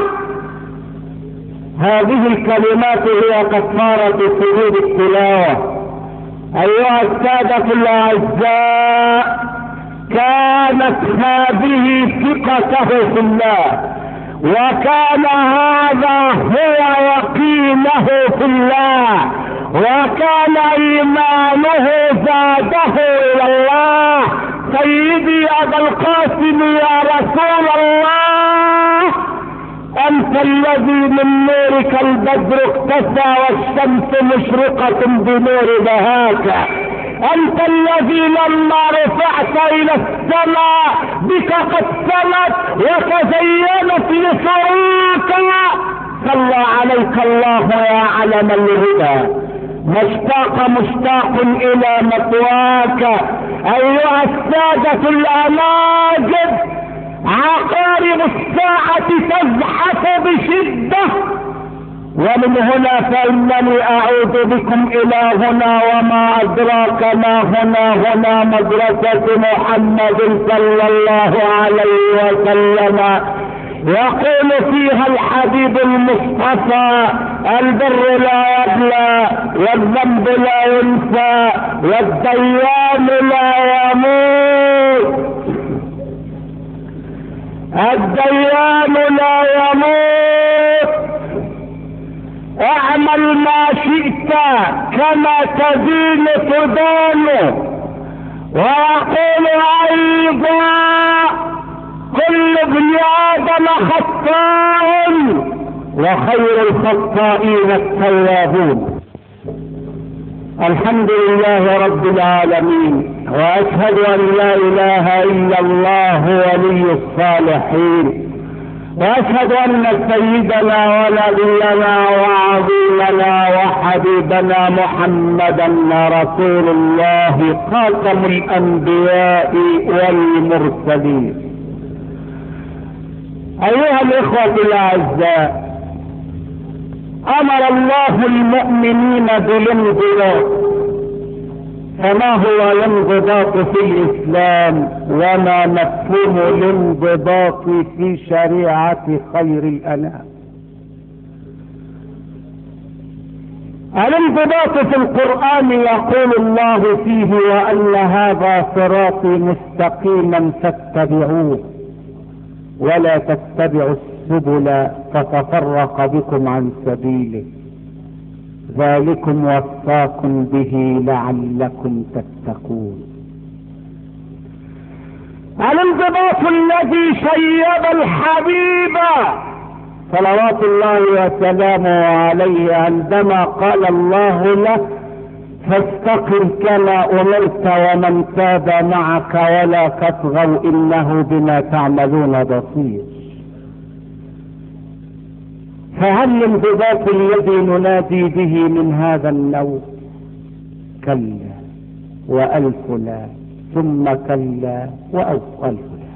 هذه الكلمات هي كفارة سجود التلاوة. ايها السادة الاعزاء، كانت هذه ثقته في الله، وكان هذا هو يقينه في الله، وكان ايمانه زاده الى الله. سيدي ابا القاسم يا رسول الله، انت الذي من نورك البدر اقتسى والشمس مشرقة بنور بهاك، انت الذي لما رفعت الى السماء بك قد سمت وتزينت لسراك. صلى عليك الله يا علم الهدى، مشتاق مشتاق الى مثواك. ايها السادة الاماجد، عقارب الساعة تزحف بشدة، ومن هنا فإنني أعود بكم إلى هنا وما أدراك ما هنا. هنا مدرسة محمد صلى الله عليه وسلم، يقول فيها الحبيب المصطفى: البر لا يبلى والذنب لا ينسى والديان لا يموت، الديان لا يموت. اعمل ما شئت كما تدين تدان. ويقول ايضا: كل ابن ادم خطاء وخير الخطائين التوابون. الحمد لله رب العالمين، واشهد ان لا اله الا الله ولي الصالحين، واشهد ان سيدنا ونبينا وعظيمنا وحبيبنا محمدا رسول الله خاتم الانبياء والمرسلين. ايها الاخوة الاعزاء، امر الله المؤمنين بالانضباط. فما هو الانضباط في الاسلام وما مفهوم الانضباط في شريعة خير الانام؟ الانضباط في القرآن يقول الله فيه: وان هذا صراطي مستقيما فاتبعوه ولا تتبعوا السبل فتفرق بكم عن سبيله ذلكم وصاكم به لعلكم تتقون. الانضباط الذي شيب الحبيب صلوات الله وسلامه عليه عندما قال الله له: فاستقم كما امرت ومن تاب معك ولا تطغوا انه بما تعملون بصير. فهل الانضباط الذي ننادي به من هذا النوع؟ كلا وألف لا، ثم كلا وألف لا.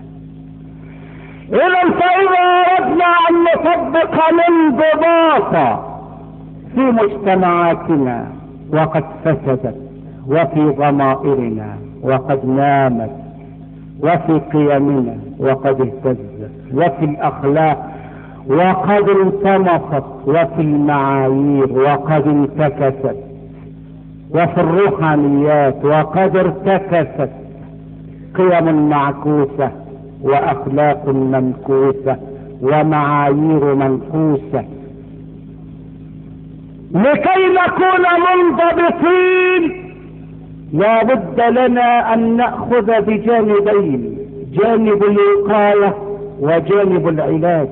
إذا فإذا أردنا أن نطبق الانضباط في مجتمعاتنا وقد فسدت، وفي ضمائرنا وقد نامت، وفي قيمنا وقد اهتزت، وفي الأخلاق وقد انطمست، وفي المعايير وقد انتكست، وفي الروحانيات وقد ارتكست، قيم معكوسة وأخلاق منكوسة ومعايير منكوسة. لكي نكون منضبطين لا بد لنا أن نأخذ بجانبين، جانب الوقاية وجانب العلاج.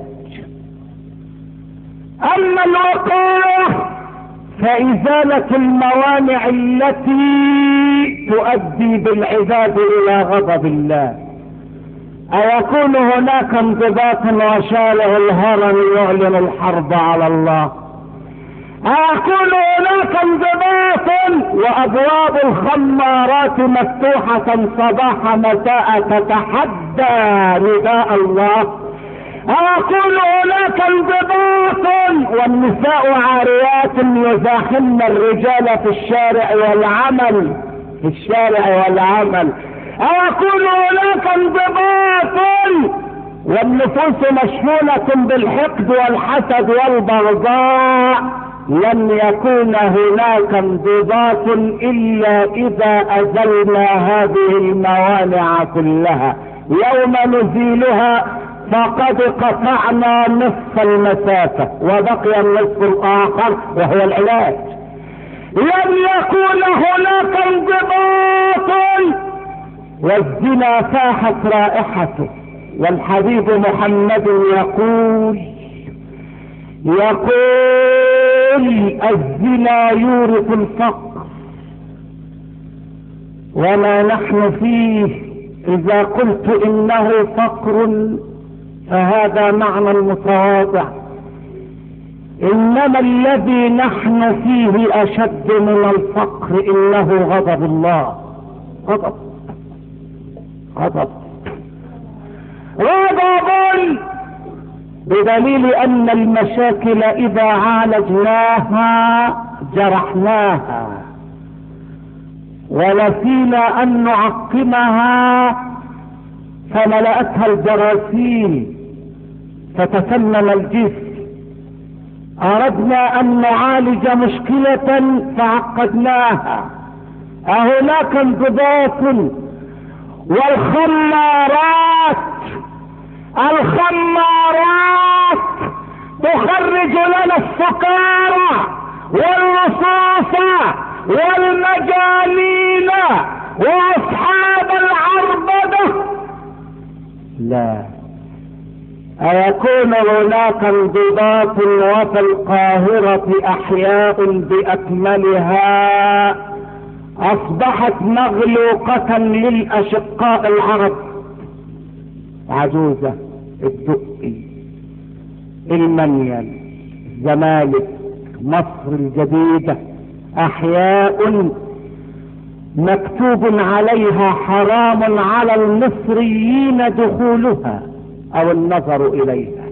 أما الوقاية فإزالة الموانع التي تؤدي بالعباد إلى غضب الله. أيكون هناك انضباط وشارع الهرم يعلن الحرب على الله؟ أيكون هناك انضباط وأبواب الخمارات مفتوحة صباح مساء تتحدى نداء الله؟ أيكون هناك انضباط والنساء عاريات يزاحمن الرجال في الشارع والعمل في الشارع والعمل؟ أيكون هناك انضباط والنفوس مشحونة بالحقد والحسد والبغضاء؟ لن يكون هناك انضباط إلا إذا أزلنا هذه الموانع كلها. يوم نزيلها فقد قطعنا نصف المسافة وبقي النصف الآخر وهو العلاج. لن يكون هناك انضباط والزنا فاحت رائحته، والحبيب محمد يقول يقول الزنا يورث الفقر، وما نحن فيه إذا قلت إنه فقر فهذا معنى المتواضع، إنما الذي نحن فيه أشد من الفقر، إنه غضب الله. غضب غضب غضب بدليل أن المشاكل إذا عالجناها جرحناها، ونسينا أن نعقمها فملأتها الجراثيم فتسمم الجسم. أردنا أن نعالج مشكلة فعقدناها. أهناك انضباط؟ والخمارات الخمارات تخرج لنا السكارى واللصوص والمجانين واصحاب العربدة. لا، أيكون هناك انضباط وفي القاهرة أحياء بأكملها أصبحت مغلوقة للأشقاء العرب؟ عجوزة، الدقي، المنيل، الزمالك، مصر الجديدة، أحياء مكتوب عليها حرام على المصريين دخولها أو النظر إليها.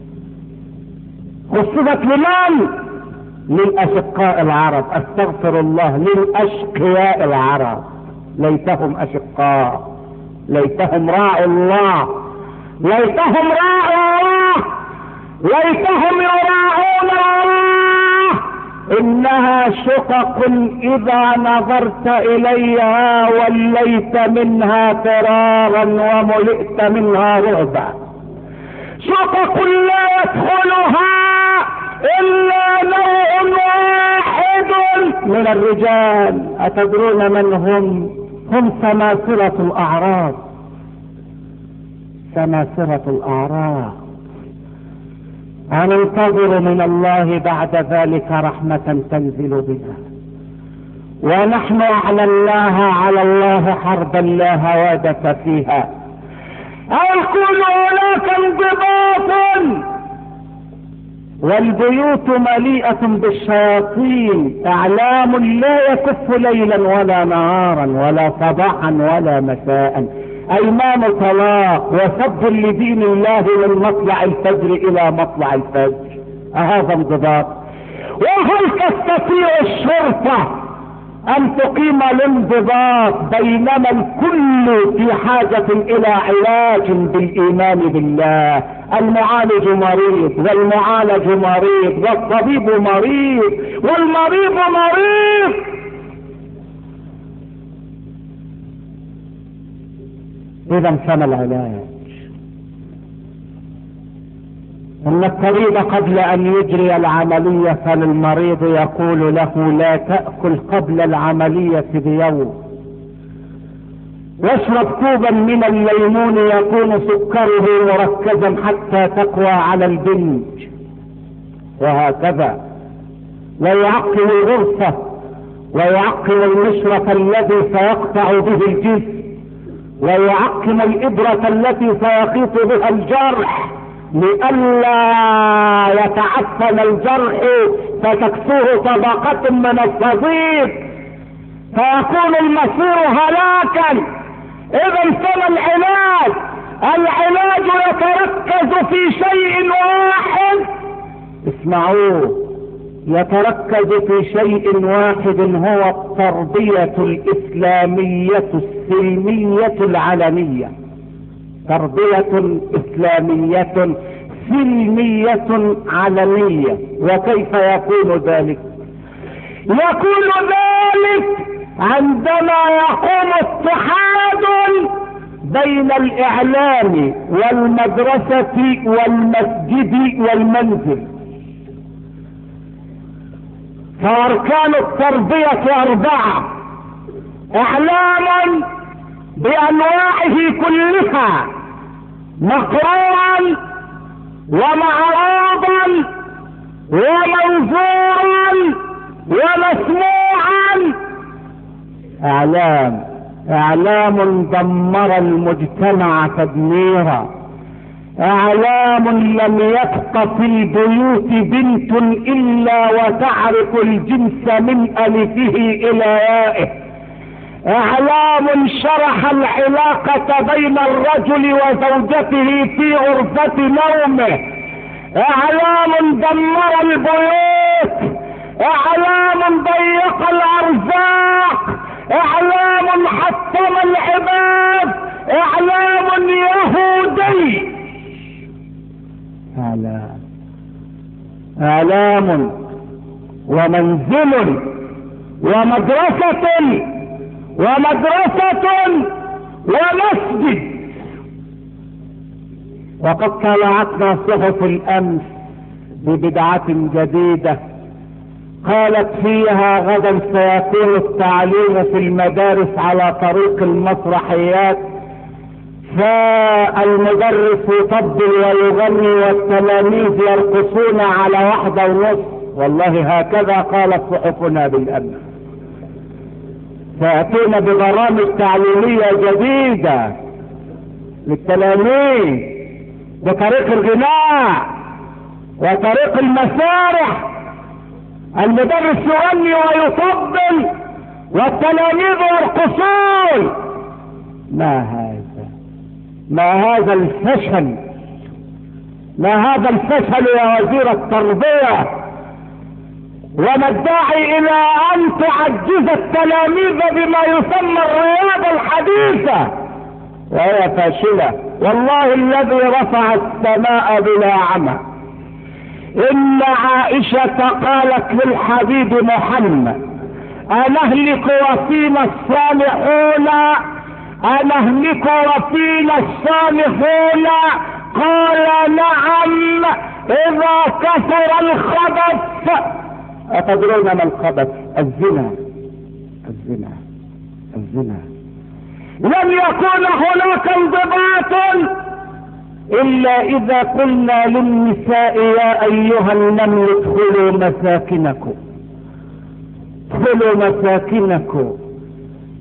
خصبت لمن؟ للأشقاء العرب. أستغفر الله، للأشقياء العرب. ليتهم أشقاء، ليتهم راعوا الله، ليتهم راعوا الله، ليتهم يراعون الله. إنها شقق إذا نظرت إليها وليت منها فرارا وملئت منها رعبا. شقق لا يدخلها إلا نوع واحد من الرجال. أتدرون من هم؟ هم سماسرة الأعراض، سماسرة الأعراض. هننتظر من الله بعد ذلك رحمة تنزل بنا، ونحن أعلناها على الله حربا لا هوادة فيها. أيكون هناك انضباط والبيوت مليئة بالشياطين، اعلام لا يكف ليلا ولا نهارا ولا صباحا ولا مساء، ايمان طلاق وسب لدين الله من مطلع الفجر الى مطلع الفجر. هذا انضباط. وهل تستطيع الشرطة ان تقيم الانضباط بينما الكل في حاجة الى علاج بالايمان بالله؟ المعالج مريض والمعالج مريض والطبيب مريض والمريض مريض. اذا فما العلاج؟ ان الطبيب قبل ان يجري العملية للمريض يقول له لا تأكل قبل العملية بيوم، واشرب كوبا من الليمون يكون سكره مركزا حتى تقوى على البنج، وهكذا. ويعقم الغرفة ويعقم المشرط الذي سيقطع به الجسم، ويعقم الإبرة التي سيخيط بها الجرح لئلا يتعفن الجرح فتكسوه طبقة من الصديد فيكون المصير هلاكا. اذا فما العلاج؟ العلاج يتركز في شيء واحد، اسمعوه، يتركز في شيء واحد، هو التربية الإسلامية السلمية العلنية. تربية إسلامية سلمية علنية. وكيف يكون ذلك؟ يكون ذلك عندما يقوم اتحاد بين الإعلام والمدرسة والمسجد والمنزل. فأركان التربية أربعة: إعلام بأنواعه كلها، مقروءا ومعروضا ومنظورا ومسموعا. اعلام اعلام دمر المجتمع تدميرا، اعلام لم يبق في البيوت بنت الا وتعرف الجنس من الفه الى يائه، اعلام شرح العلاقة بين الرجل وزوجته في غرفة نومه، اعلام دمر البيوت، اعلام ضيق الارزاق، اعلام حطم العباد، اعلام يهودي. اعلام اعلام ومنزل ومدرسة ومدرسة ومسجد. وقد طلعتنا صحف الامس ببدعة جديدة قالت فيها غدا سيكون التعليم في المدارس على طريق المسرحيات، فالمدرس يطبل ويغني والتلاميذ يرقصون على واحدة ونصف. والله هكذا قالت صحفنا بالامس. سيأتون ببرامج تعليمية جديدة للتلاميذ بطريق الغناء وطريق المسارح. المدرس يغني ويطبل والتلاميذ يرقصون. ما هذا؟ ما هذا الفشل؟ ما هذا الفشل يا وزير التربية؟ وما الداعي الى ان تعجز التلاميذ بما يسمى الرياضة الحديثة وهي فاشلة؟ والله الذي رفع السماء بلا عمى ان عائشة قالت للحبيب محمد: انهلك وفينا الصالحون، انهلك وفينا الصالحون؟ قال: نعم اذا كثر الخبث. أتدرون ما الخبث؟ الزنا. الزنا الزنا. لن يكون هناك انضباط إلا إذا قلنا للنساء: يا أيها النمل ادخلوا مساكنكم، ادخلوا مساكنكم.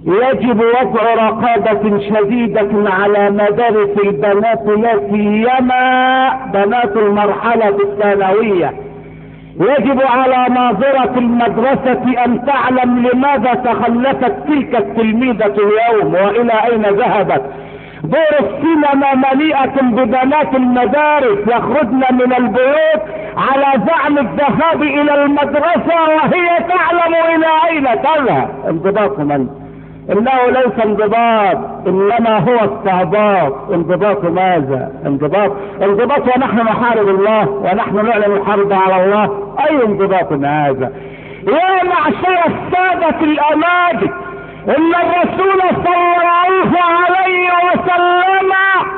يجب وضع رقابة شديدة على مدارس البنات، لا سيما بنات المرحلة الثانوية. يجب على ناظرة المدرسة ان تعلم لماذا تخلفت تلك التلميذة اليوم والى اين ذهبت. دور السينما مليئة ببنات المدارس يخرجن من البيوت على زعم الذهاب الى المدرسة وهي تعلم الى اين تذهب. انضباط من؟ انه ليس انضباط انما هو استعباط. انضباط ماذا؟ انضباط انضباط ونحن نحارب الله ونحن نعلن الحرب على الله. اي انضباط هذا؟ يا معشر السادة الاماجد، ان الرسول صلى الله عليه وسلم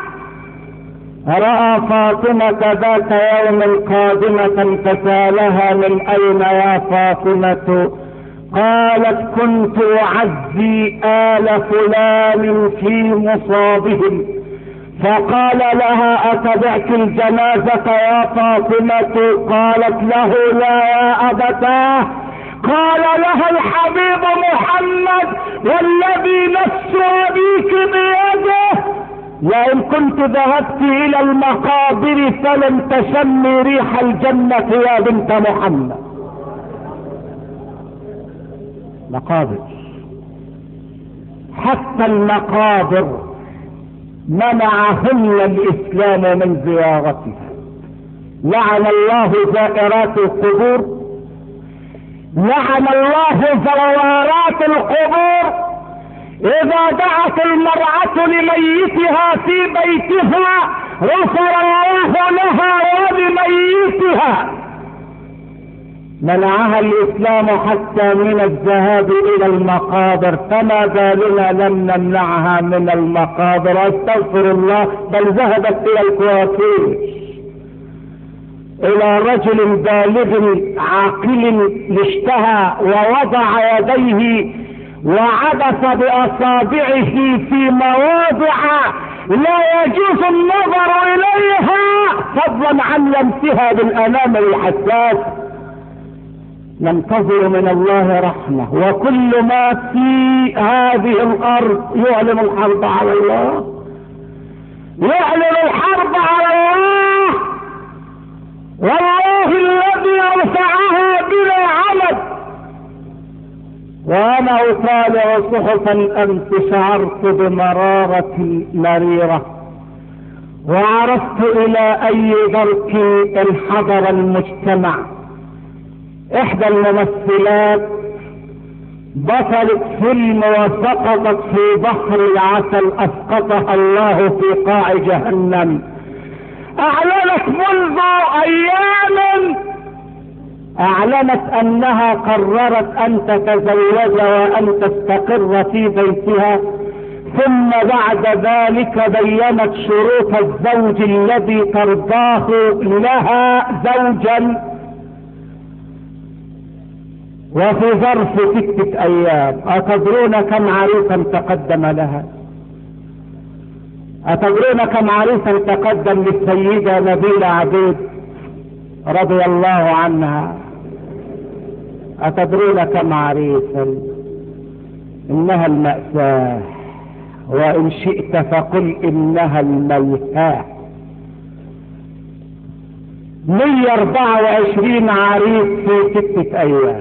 رأى فاطمة ذات يوم قادمة فسالها من اين يا فاطمة؟ قالت كنت اعزي آل فلان في مصابهم. فقال لها اتبعت الجنازة يا فاطمة؟ قالت له لا يا ابتاه. قال لها الحبيب محمد والذي نفس ابيك بيده لئن كنت ذهبت الى المقابر فلن تشمي ريح الجنة يا بنت محمد. مقابر، حتى المقابر منعهن الاسلام من زيارتها. لعن الله زائرات القبور، لعن الله زوارات القبور. اذا دعت المرأة لميتها في بيتها غفر الله لها ولميتها. منعها الاسلام حتى من الذهاب الى المقابر، فما بالنا لم نمنعها من المقابر؟ استغفر الله، بل ذهبت الى الكوافير، الى رجل بالغ عاقل اشتهى ووضع يديه وعبث باصابعه في مواضع لا يجوز النظر اليها فضلا عن لمسها بالانامل الحساس. ننتظر من الله رحمة، وكل ما في هذه الارض يعلن الحرب على الله، يعلن الحرب على الله. والله الذي ارفعها بلا عمد. وانا اطالع صحفا امس شعرت بمرارة مريرة، وعرفت الى اي درك انحدر المجتمع. احدى الممثلات بطلت فيلم وسقطت في بحر العسل، اسقطها الله في قاع جهنم. اعلنت منذ ايام اعلنت انها قررت ان تتزوج وان تستقر في بيتها، ثم بعد ذلك بينت شروط الزوج الذي ترضاه لها زوجا، وفي ظرف ستة ايام. اتدرون كم عريسا تقدم لها؟ اتدرون كم عريسا تقدم للسيدة نبيلة عبيد رضي الله عنها؟ اتدرون كم عريسا؟ انها المأساة، وان شئت فقل انها الملهاة. مية اربعة وعشرين عريس في ستة ايام،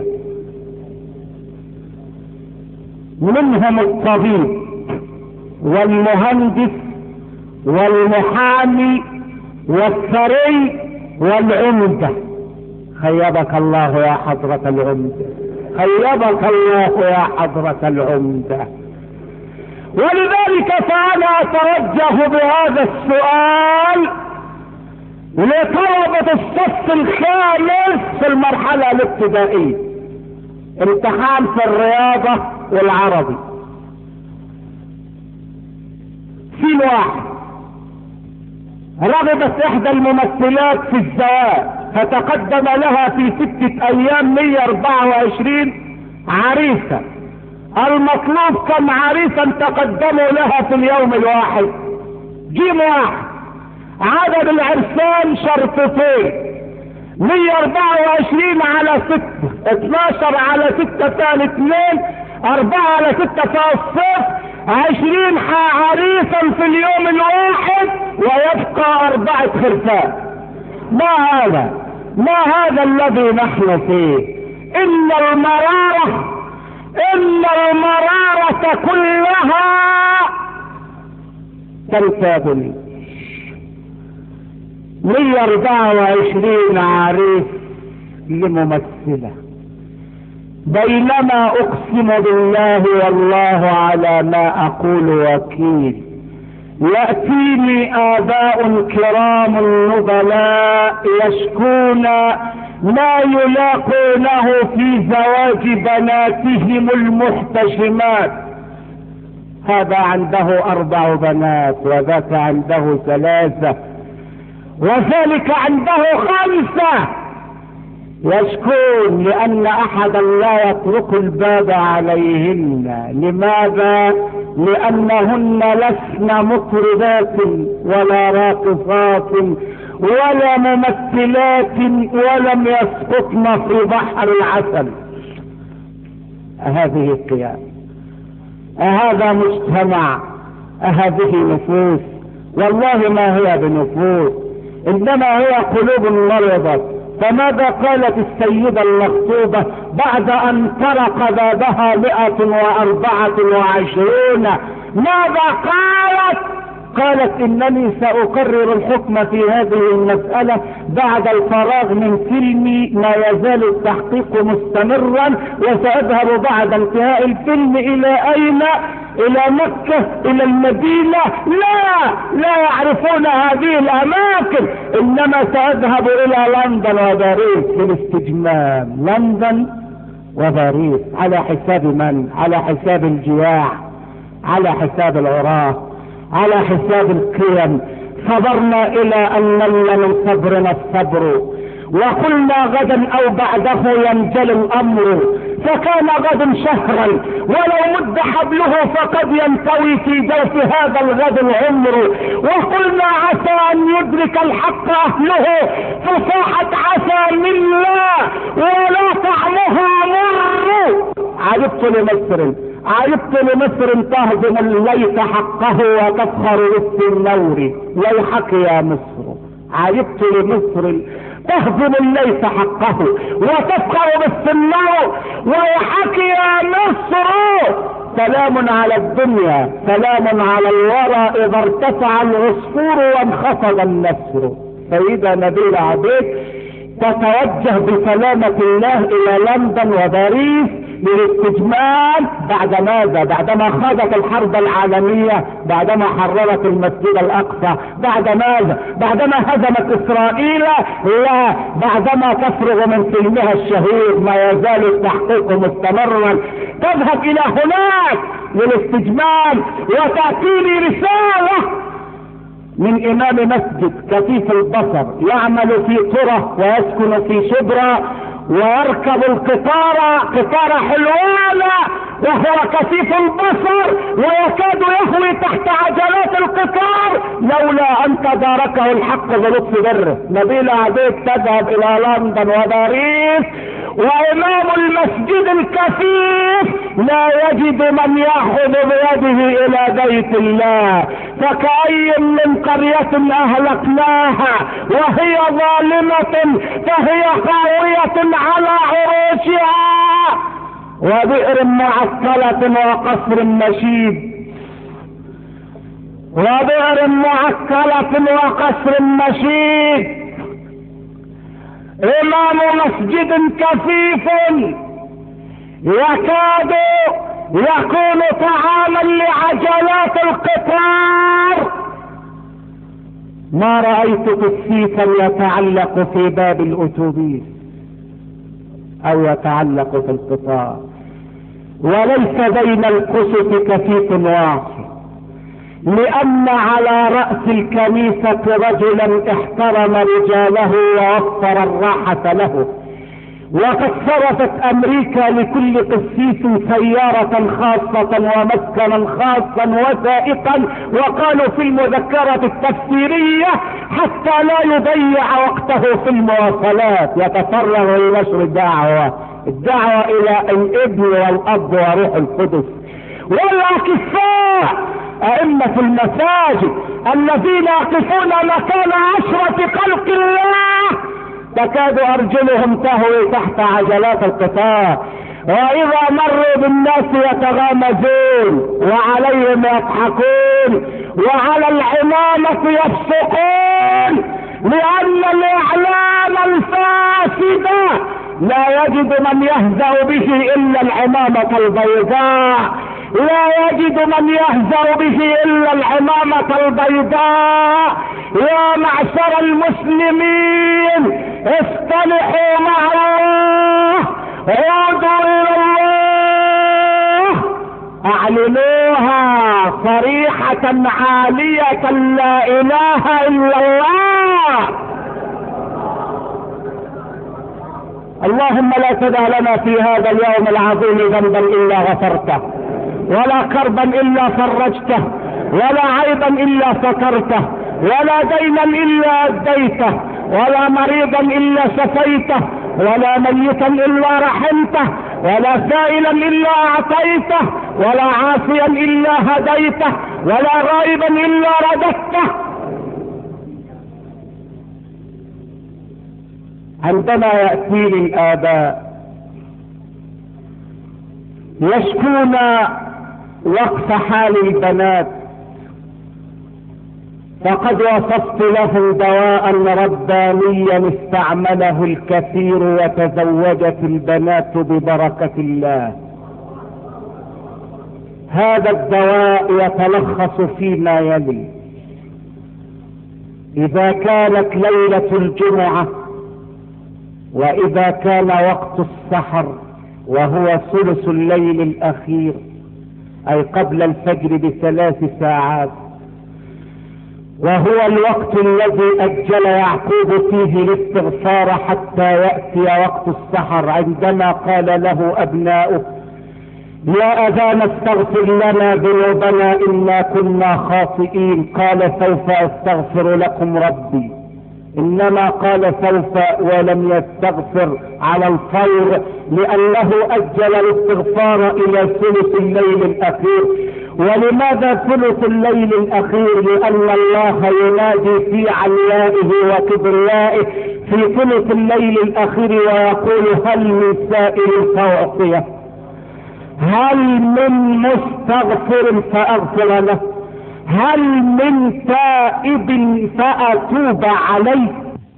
منهم الطبيب والمهندس والمحامي والثري والعمدة. خيبك الله يا حضرة العمدة، خيبك الله يا حضرة العمدة. ولذلك فأنا أتوجه بهذا السؤال لطلبة الصف الخامس في المرحلة الابتدائية، امتحان في الرياضة والعربي. في واحد رغبت احدى الممثلات في الزواج فتقدم لها في ستة ايام مية اربعة وعشرين عريسا. المطلوب كم عريسا تقدموا لها في اليوم الواحد؟ جيم واحد. عدد العرسان شرطتين، مية اربعة وعشرين على ستة، اتناشر على ستة ثاني اثنين، اربعة على ستة فوق الصفر، عشرين عريسا في اليوم الواحد ويبقى اربعة خرفان. ما هذا؟ ما هذا الذي نحن فيه؟ ان المرارة ان المرارة كلها تنتابني. مية اربعة وعشرين عريس لممثلة، بينما اقسم بالله والله على ما اقول وكيل، يأتيني آباء كرام نبلاء يشكون ما يلاقونه في زواج بناتهم المحتشمات، هذا عنده اربع بنات وذاك عنده ثلاثة وذلك عنده خمسة، يشكون لان احدا لا يطرق الباب عليهن. لماذا؟ لانهن لسن مطربات ولا راقصات ولا ممثلات ولم يسقطن في بحر العسل. هذه القيام، هذا مجتمع، هذه نفوس، والله ما هي بنفوس انما هي قلوب مرضت. فماذا قالت السيدة المخطوبة بعد ان طرق بابها مئة واربعة وعشرون؟ ماذا قالت؟ قالت انني ساقرر الحكم في هذه المسألة بعد الفراغ من فيلمي ما يزال التحقيق مستمرا، وساذهب بعد انتهاء الفيلم الى اين؟ الى مكة، الى المدينة. لا لا يعرفون هذه الاماكن، انما ساذهب الى لندن وباريس للاستجمام. لندن وباريس على حساب من؟ على حساب الجياع، على حساب العراة، على حساب القيم. صبرنا الى ان نل من صبرنا الصبر، وقلنا غدا او بعده ينجلي الامر، فكان غد شهرا ولو مد حبله فقد ينطوي في جوف هذا الغد العمر، وقلنا عسى ان يدرك الحق اهله، فصاحت عسى من لا ولا طعمها مر. عجبت لمصر، عجبت لمصر تهضم الليث حقه وتفخر بالسنور، ويحك يا مصر. عجبت لمصر تهضم الليث حقه وتفخر بالسنور، ويحك يا مصر. سلام على الدنيا، سلام على الورى اذا ارتفع العصفور وانخفض النسر. سيدة نبيلة عبيد تتوجه بسلامة الله الى لندن وباريس للاستجمام. بعد ماذا؟ بعدما خاضت الحرب العالمية، بعدما حررت المسجد الاقصى، بعد ماذا؟ بعدما هزمت اسرائيل؟ لا، بعدما تفرغ من فيلمها الشهير ما يزال التحقيق مستمرا، تذهب الى هناك للاستجمام وتأتيني رسالة من امام مسجد كفيف البصر يعمل في طرة ويسكن في شبرا ويركب القطار قطار حلوانة وهو كفيف البصر ويكاد يهوي تحت عجلات القطار لولا ان تداركه الحق بلطف بره. نبيلة عبيد تذهب الى لندن وباريس، وامام المسجد الكفيف لا يجد من ياخذ بيده الى بيت الله. فكأي من قرية اهلكناها وهي ظالمة فهي خاوية على عروشها، وبئر معطلة وقصر مشيد، وبئر معطلة وقصر مشيد. امام مسجد كفيف يكاد يكون طعاما لعجلات القطار. ما رأيت قسيسا يتعلق في باب الاتوبيس او يتعلق في القطار، وليس بين القسط كفيف واحد، لان على رأس الكنيسة رجلا احترم رجاله ووفر الراحة له. وقد صرفت امريكا لكل قسيس سيارة خاصة ومسكنا خاصا وسائقا، وقالوا في المذكرة التفسيرية حتى لا يضيع وقته في المواصلات، يتفرغ لنشر الدعوة الدعوة الى الابن والاب وروح القدس. والاكفاء ائمة المساجد الذين يقفون مكان عشرة خلق الله تكاد ارجلهم تهوي تحت عجلات القطار، واذا مروا بالناس يتغامزون وعليهم يضحكون وعلى العمامة يفسقون، لان الاعلام الفاسد لا يجد من يهزأ به الا العمامة البيضاء، لا يجد من يهزأ به الا العمامة البيضاء. يا معشر المسلمين اصطلحوا مع الله، عودوا الى الله، اعلنوها صريحة عالية لا اله الا الله. اللهم لا تدع لنا في هذا اليوم العظيم ذنبا الا غفرته، ولا كربا الا فرجته، ولا عيبا الا سترته، ولا دينا الا اديته، ولا مريضا الا شفيته، ولا ميتا الا رحمته، ولا سائلا الا اعطيته، ولا عاصيا الا هديته، ولا غائبا الا رددته. عندما يأتيني الآباء يشكون وقف حال البنات، فقد وصفت لهم دواء ربانيا استعمله الكثير وتزوجت البنات ببركة الله. هذا الدواء يتلخص فيما يلي: إذا كانت ليلة الجمعة وإذا كان وقت السحر وهو ثلث الليل الأخير أي قبل الفجر بثلاث ساعات، وهو الوقت الذي أجل يعقوب فيه الاستغفار حتى يأتي وقت السحر، عندما قال له أبناؤه: يا أبانا استغفر لنا ذنوبنا إنا كنا خاطئين، قال: سوف أستغفر لكم ربي. إنما قال سوف ولم يستغفر على الفور، لأنه أجل الاستغفار إلى ثلث الليل الأخير. ولماذا ثلث الليل الأخير؟ لأن الله ينادي في عليائه وكبريائه في ثلث الليل الأخير ويقول: هل من سائل فأعطيه، هل من مستغفر فأغفر له، هل من تائب فأتوب عليه.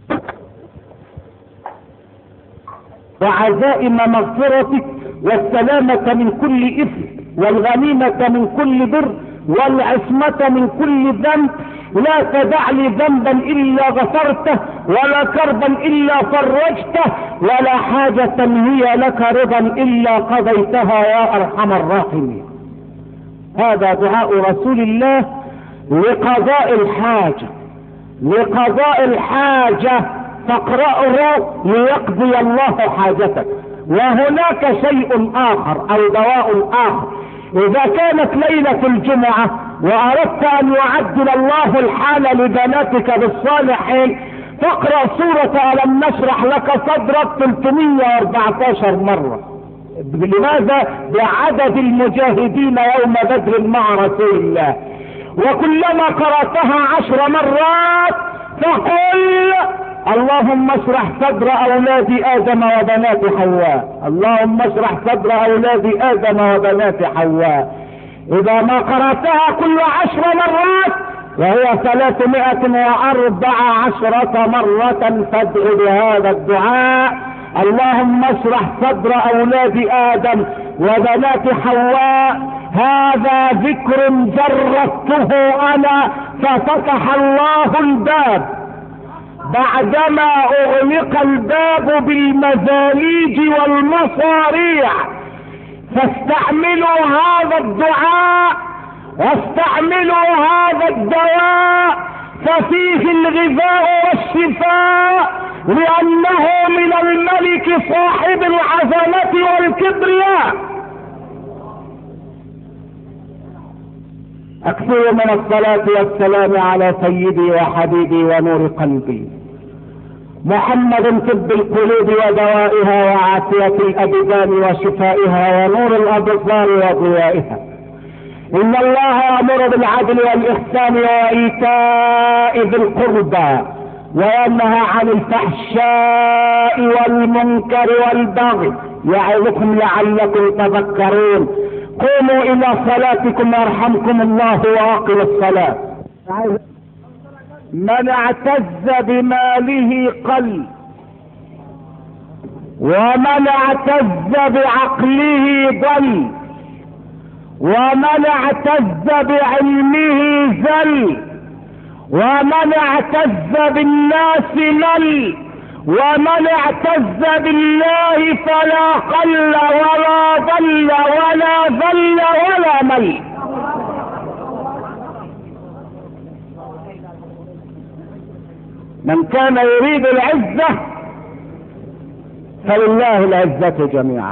وعزائم مغفرتك والسلامة من كل إثم والغنيمة من كل بر والعصمة من كل ذنب. لا تدع لي ذنبا إلا غفرته، ولا كربا إلا فرجته، ولا حاجة هي لك رضا إلا قضيتها يا أرحم الراحمين. هذا دعاء رسول الله لقضاء الحاجة، لقضاء الحاجة فاقرأه ليقضي الله حاجتك. وهناك شيء آخر أو دواء آخر: إذا كانت ليلة الجمعة وأردت أن يعدل الله الحال لبناتك بالصالحين، فاقرأ سورة ألم نشرح لك صدرك ثلاثمائة وأربعة عشر مرة. لماذا؟ بعدد المجاهدين يوم بدر مع رسول الله. وكلما قرأتها عشر مرات فقل: اللهم اشرح صدر أولاد آدم وبنات حواء، اللهم اشرح صدر أولاد آدم وبنات حواء. إذا ما قرأتها كل عشر مرات وهي ثلاثمائة وأربع عشرة مرة فادع بهذا الدعاء: اللهم اشرح صدر أولاد آدم وبنات حواء. هذا ذكر جربته أنا ففتح الله الباب بعدما أغلق الباب بالمزاليج والمصاريع. فاستعملوا هذا الدعاء واستعملوا هذا الدواء، ففيه الغذاء والشفاء، لأنه من الملك صاحب العظمة والكبرياء. أكثر من الصلاة والسلام على سيدي وحبيبي ونور قلبي محمد طب القلوب ودوائها وعافية الأبدان وشفائها ونور الأبصار وضيائها. إن الله يأمر بالعدل والإحسان وإيتاء ذي القربى وينهى عن الفحشاء والمنكر والبغي يعظكم لعلكم تذكرون. قوموا إلى صلاتكم يرحمكم الله وأقم الصلاة. من اعتز بماله قل، ومن اعتز بعقله ضل، ومن اعتز بعلمه زل، ومن اعتز بالناس مل، ومن اعتز بالله فلا قل ولا ضل ولا ذل ولا مل. من كان يريد العزة فلله العزة جميعا.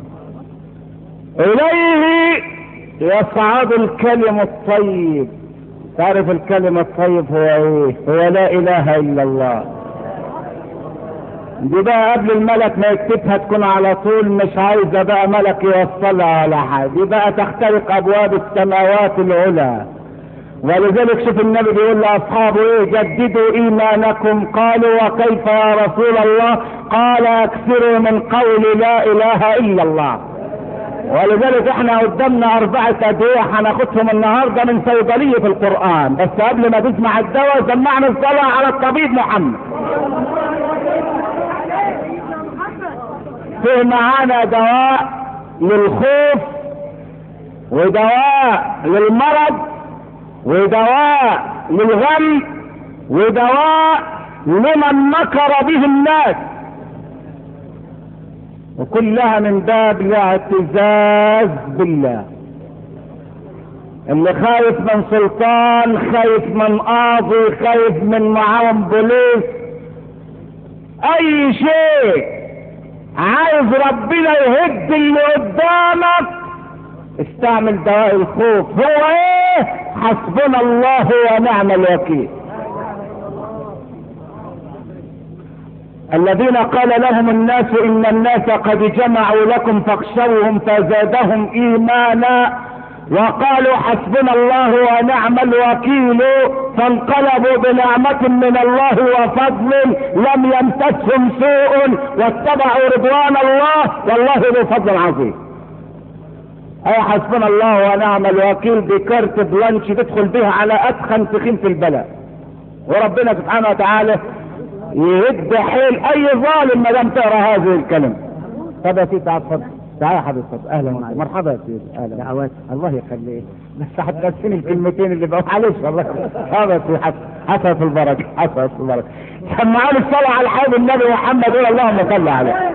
إليه يصعد الكلم الطيب. تعرف الكلم الطيب هو ايه؟ هو لا اله الا الله. دي بقى قبل الملك ما يكتبها تكون على طول مش عايزة بقى ملك يوصلها ولا حاجة، دي بقى تخترق ابواب السماوات العلى. ولذلك شوف النبي بيقول لاصحابه ايه؟ جددوا ايمانكم. قالوا وكيف يا رسول الله؟ قال اكثروا من قول لا اله الا الله. ولذلك احنا قدامنا اربعة ادوية هناخدهم النهاردة من صيدلية القرآن، بس قبل ما تسمع الدواء سمعنا الصلاة على الطبيب محمد. في معانا دواء للخوف، ودواء للمرض، ودواء للغم، ودواء لمن مكر به الناس، وكلها من باب الاعتزاز بالله. اللي خايف من سلطان، خايف من قاضي، خايف من معاهم بوليس، اي شيء عايز ربنا يهد اللي قدامك استعمل دواء الخوف. هو ايه؟ حسبنا الله ونعم الوكيل. الذين قال لهم الناس ان الناس قد جمعوا لكم فاخشوهم فزادهم ايمانا وقالوا حسبنا الله ونعم الوكيل فانقلبوا بنعمة من الله وفضل لم يمسسهم سوء واتبعوا رضوان الله والله ذو فضل عظيم. اي حسبنا الله ونعم الوكيل بكارت بلانش تدخل بها على اتخن تخين في البلد، وربنا سبحانه وتعالى يهد حيل اي ظالم ما دام تقرا هذه الكلمه. طب يا سيدي تعال اتفضل. تعال يا حبيبي اتفضل. اهلا وسهلا. مرحبا يا سيدي. اهلا. دعوات. الله يخليك. بس هتنسيني الكلمتين اللي بقوا معلش والله. هذا يا سيدي حسن في البركه، حسن في البركه. سمعوا لي الصلاه على حبيب النبي محمد اللهم صل عليه.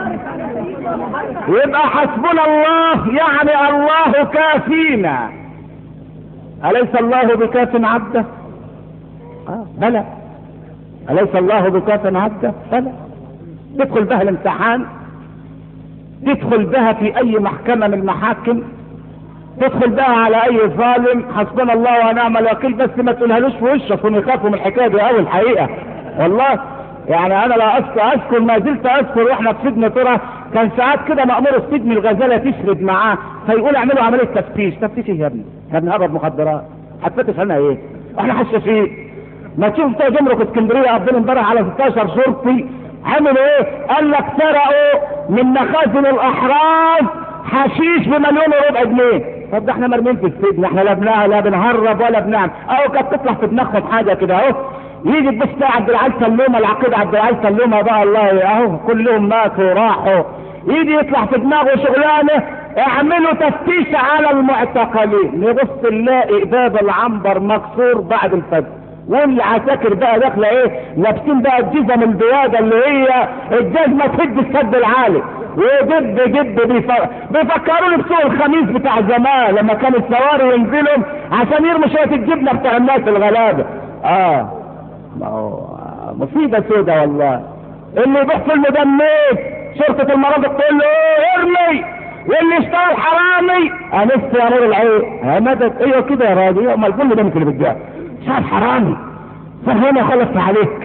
يبقى حسبنا الله يعني الله كافينا. أليس الله بكاف عبده؟ آه بلى. أليس الله بكاف عبده؟ بلى. تدخل بها الامتحان، تدخل بها في أي محكمة من المحاكم، تدخل بها على أي ظالم، حسبنا الله ونعم الوكيل. بس ما تقولهالوش في وشه عشان يخافوا من الحكاية دي أوي الحقيقة والله. يعني انا لا اذكر اذكر ما زلت اذكر واحنا في سجن ترى كان ساعات كده مأمور السجن الغزاله تشرد معاه فيقول اعملوا عمليه تفتيش. تفتيش ايه يا ابني؟ يا ابني هرب مخدرات، هتفتش عنها ايه؟ احنا حشاشين. ما تشوف بتوع جمرك اسكندريه قبل امبارح على ستاشر شرطي عملوا ايه؟ قال لك سرقوا من مخازن الاحراز حشيش بمليون وربع جنيه. طب ده احنا مرمين في السجن، احنا لا بنع لا بنهرب ولا بنعمل. اهو كانت تطلع في دماغهم حاجه كده اهو. يجي بس عبد العال سلومه العقيد عبد العال سلومه بقى الله اهو كلهم ماتوا وراحوا. يجي يطلع في دماغه شغلانه اعملوا تفتيش على المعتقلين، نبص نلاقي باب العنبر مكسور بعد الفجر، والعساكر بقى داخله ايه؟ لابسين بقى الجزم البياضه اللي هي الجزمه تهد السد العالي، وجد جد بيفكروا بيفكروني بسوق الخميس بتاع زمان لما كان السواري ينزلوا عشان يرموا شويه الجبنه بتاع الناس الغلابه. اه مصيبه سودة والله. اللي بيحصل له ده منين؟ شرطه المرافق تقول له ايه ارمي، واللي اشتغل حرامي انس يا نور العين ها مدد. ايوه كده يا راجل، امال كل ده مثل اللي بتبيع شغال حرامي فهنا خلصت عليك.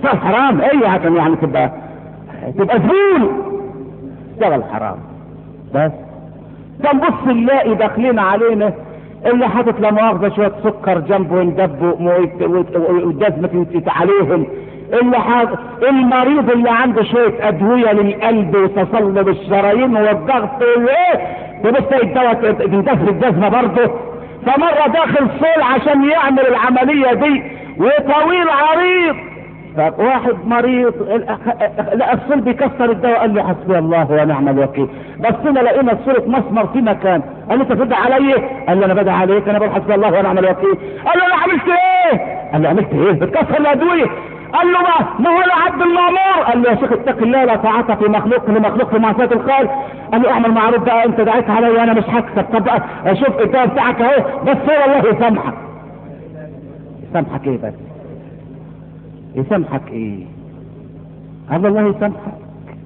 تشتغل حرام. ايه عشان يعني تبقى تبقى زبون تشتغل حرام بس. فنبص نلاقي داخلين علينا اللي حاطط لا مؤاخذه شويه سكر جنبه وندب والجزمه تنسيت عليهم، اللي حاطط المريض اللي عنده شويه ادويه للقلب وتصلب الشرايين والضغط وايه وبس الدواء تندفر الجزمه برضه. فمره داخل صول عشان يعمل العمليه دي وطويل عريض، فواحد مريض لقى الصول بيكسر الدواء قال له حسبي الله ونعم الوكيل. بصينا لقينا الصورة مسمر في مكان، قال له انت بتدعي عليا؟ قال له انا بدعي عليك، انا بقول حسبي الله ونعم الوكيل. قال له انا عملت ايه؟ قال له عملت ايه؟ بتكسر الادويه. قال له ما ما هو العبد المامور. قال له يا شيخ اتق الله، لا طاعة في مخلوق لمخلوق في معصية الخالق. قال له اعمل معروف بقى، انت دعيت عليا انا مش هكسب. طب بقى شوف الدواء بتاعك اهو، بس هو الله يسامحك. يسامحك ايه بس؟ يسامحك ايه؟ قال الله يسامحك.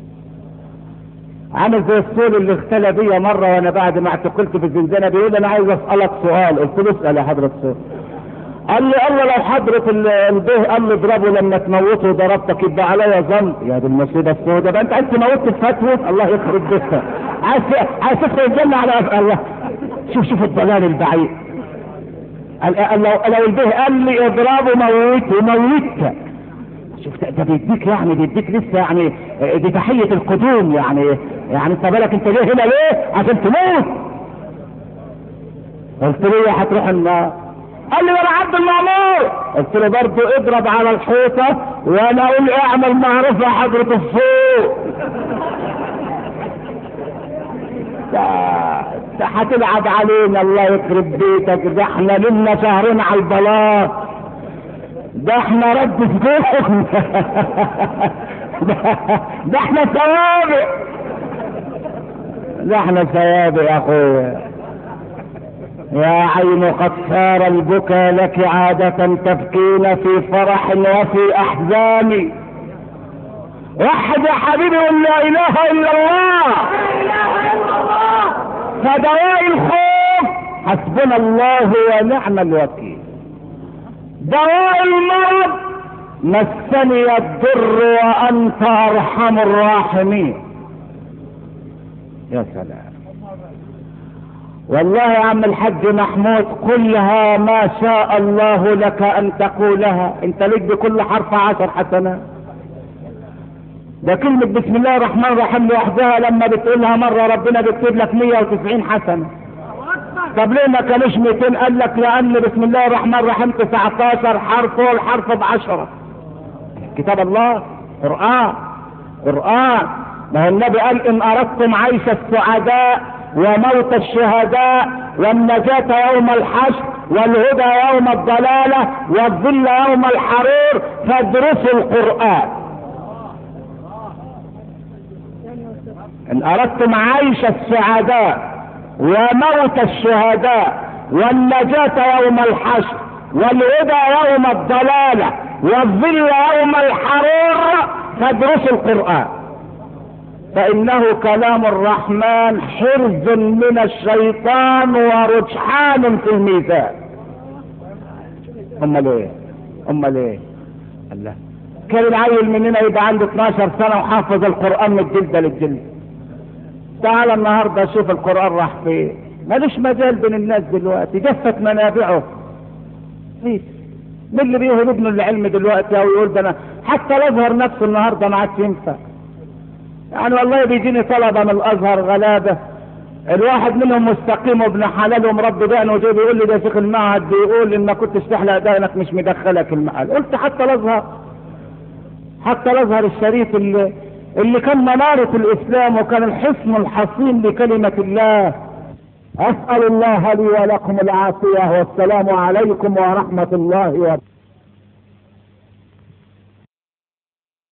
عامل زي الصول اللي اختلى بيا مره وانا بعد ما اعتقلت في الزنزانه، بيقول انا عايز اسالك سؤال. قلت له اسال يا حضره الصول. قال لي الله لو حضره البيه قال لي اضربه لما تموته ضربتك يبقى عليا ذنب. يا دي المصيبه السوداء بقى، انت عايز تموت الفتوى؟ الله يخرب بيتك. عايز عايز تدخل الجنه على الله. شوف شوف الضلال البعيد. قال لو لو البيه قال لي اضربه موته موتك. شفت ده بيديك يعني بيديك لسه يعني دي تحية القدوم يعني. يعني انت بالك انت جاي هنا ليه؟ عشان تموت. قلت له هتروح النار. قال لي انا عبد المامور. قلت له برضه اضرب على الحيطة وانا اقول اعمل معروف يا حضرة الصوت. ده هتلعب علينا الله يخرب بيتك. ده احنا لنا شهرين على البلاط، ده احنا رد سجون. ده احنا سوابق، ده احنا سوابق يا اخويا. يا عين قد صار البكا لك عادة، تبكين في فرح وفي احزان. وحد يا حبيبي لا اله الا الله. فدواء الخوف حسبنا الله ونعم الوكيل. دواء المرض مسني الضر وانت ارحم الراحمين. يا سلام والله يا عم الحاج محمود، قلها ما شاء الله لك ان تقولها. انت ليك بكل حرف عشر حسنات. ده كلمة بسم الله الرحمن الرحيم لوحدها لما بتقولها مرة ربنا بيكتب لك مية وتسعين حسنة. طب ليه ما كانوش مئتين؟ قال لك لان بسم الله الرحمن الرحيم تسعتاشر حرف والحرف بعشرة. كتاب الله قرآن قرآن. ما هو النبي قال ان اردتم عيش السعداء وموت الشهداء والنجاة يوم الحشر والهدى يوم الضلالة والظل يوم الحرير فادرسوا القرآن. ان اردتم عيش السعداء وموت الشهداء والنجاة يوم الحشر والهدى يوم الضلالة والظل يوم الحرير فادرسوا القرآن، فإنه كلام الرحمن حرز من الشيطان ورجحان في الميزان. امال ايه؟ امال ايه؟ الله كان العيل مننا يبقى عنده اتناشر سنة وحافظ القرآن من الجلدة للجلد. تعال النهارده شوف القرآن راح فين. مالوش مجال بين الناس دلوقتي، جفت منابعه. مين اللي بيهب ابنه العلم دلوقتي او يقول ده انا حتى الازهر نفسه النهارده ما عادش ينفع. يعني والله بيجيني طلبه من الازهر غلابه، الواحد منهم مستقيم وابن حلال ومربي دقنه وجاي بيقول لي ده شيخ المعهد بيقول ان ما كنتش تحلق دقنك مش مدخلك المعهد. قلت حتى الازهر حتى الازهر الشريف اللي اللي كان منارة الاسلام وكان الحصن الحصين لكلمة الله. اسأل الله لي ولكم العافية والسلام عليكم ورحمة الله وبركاته.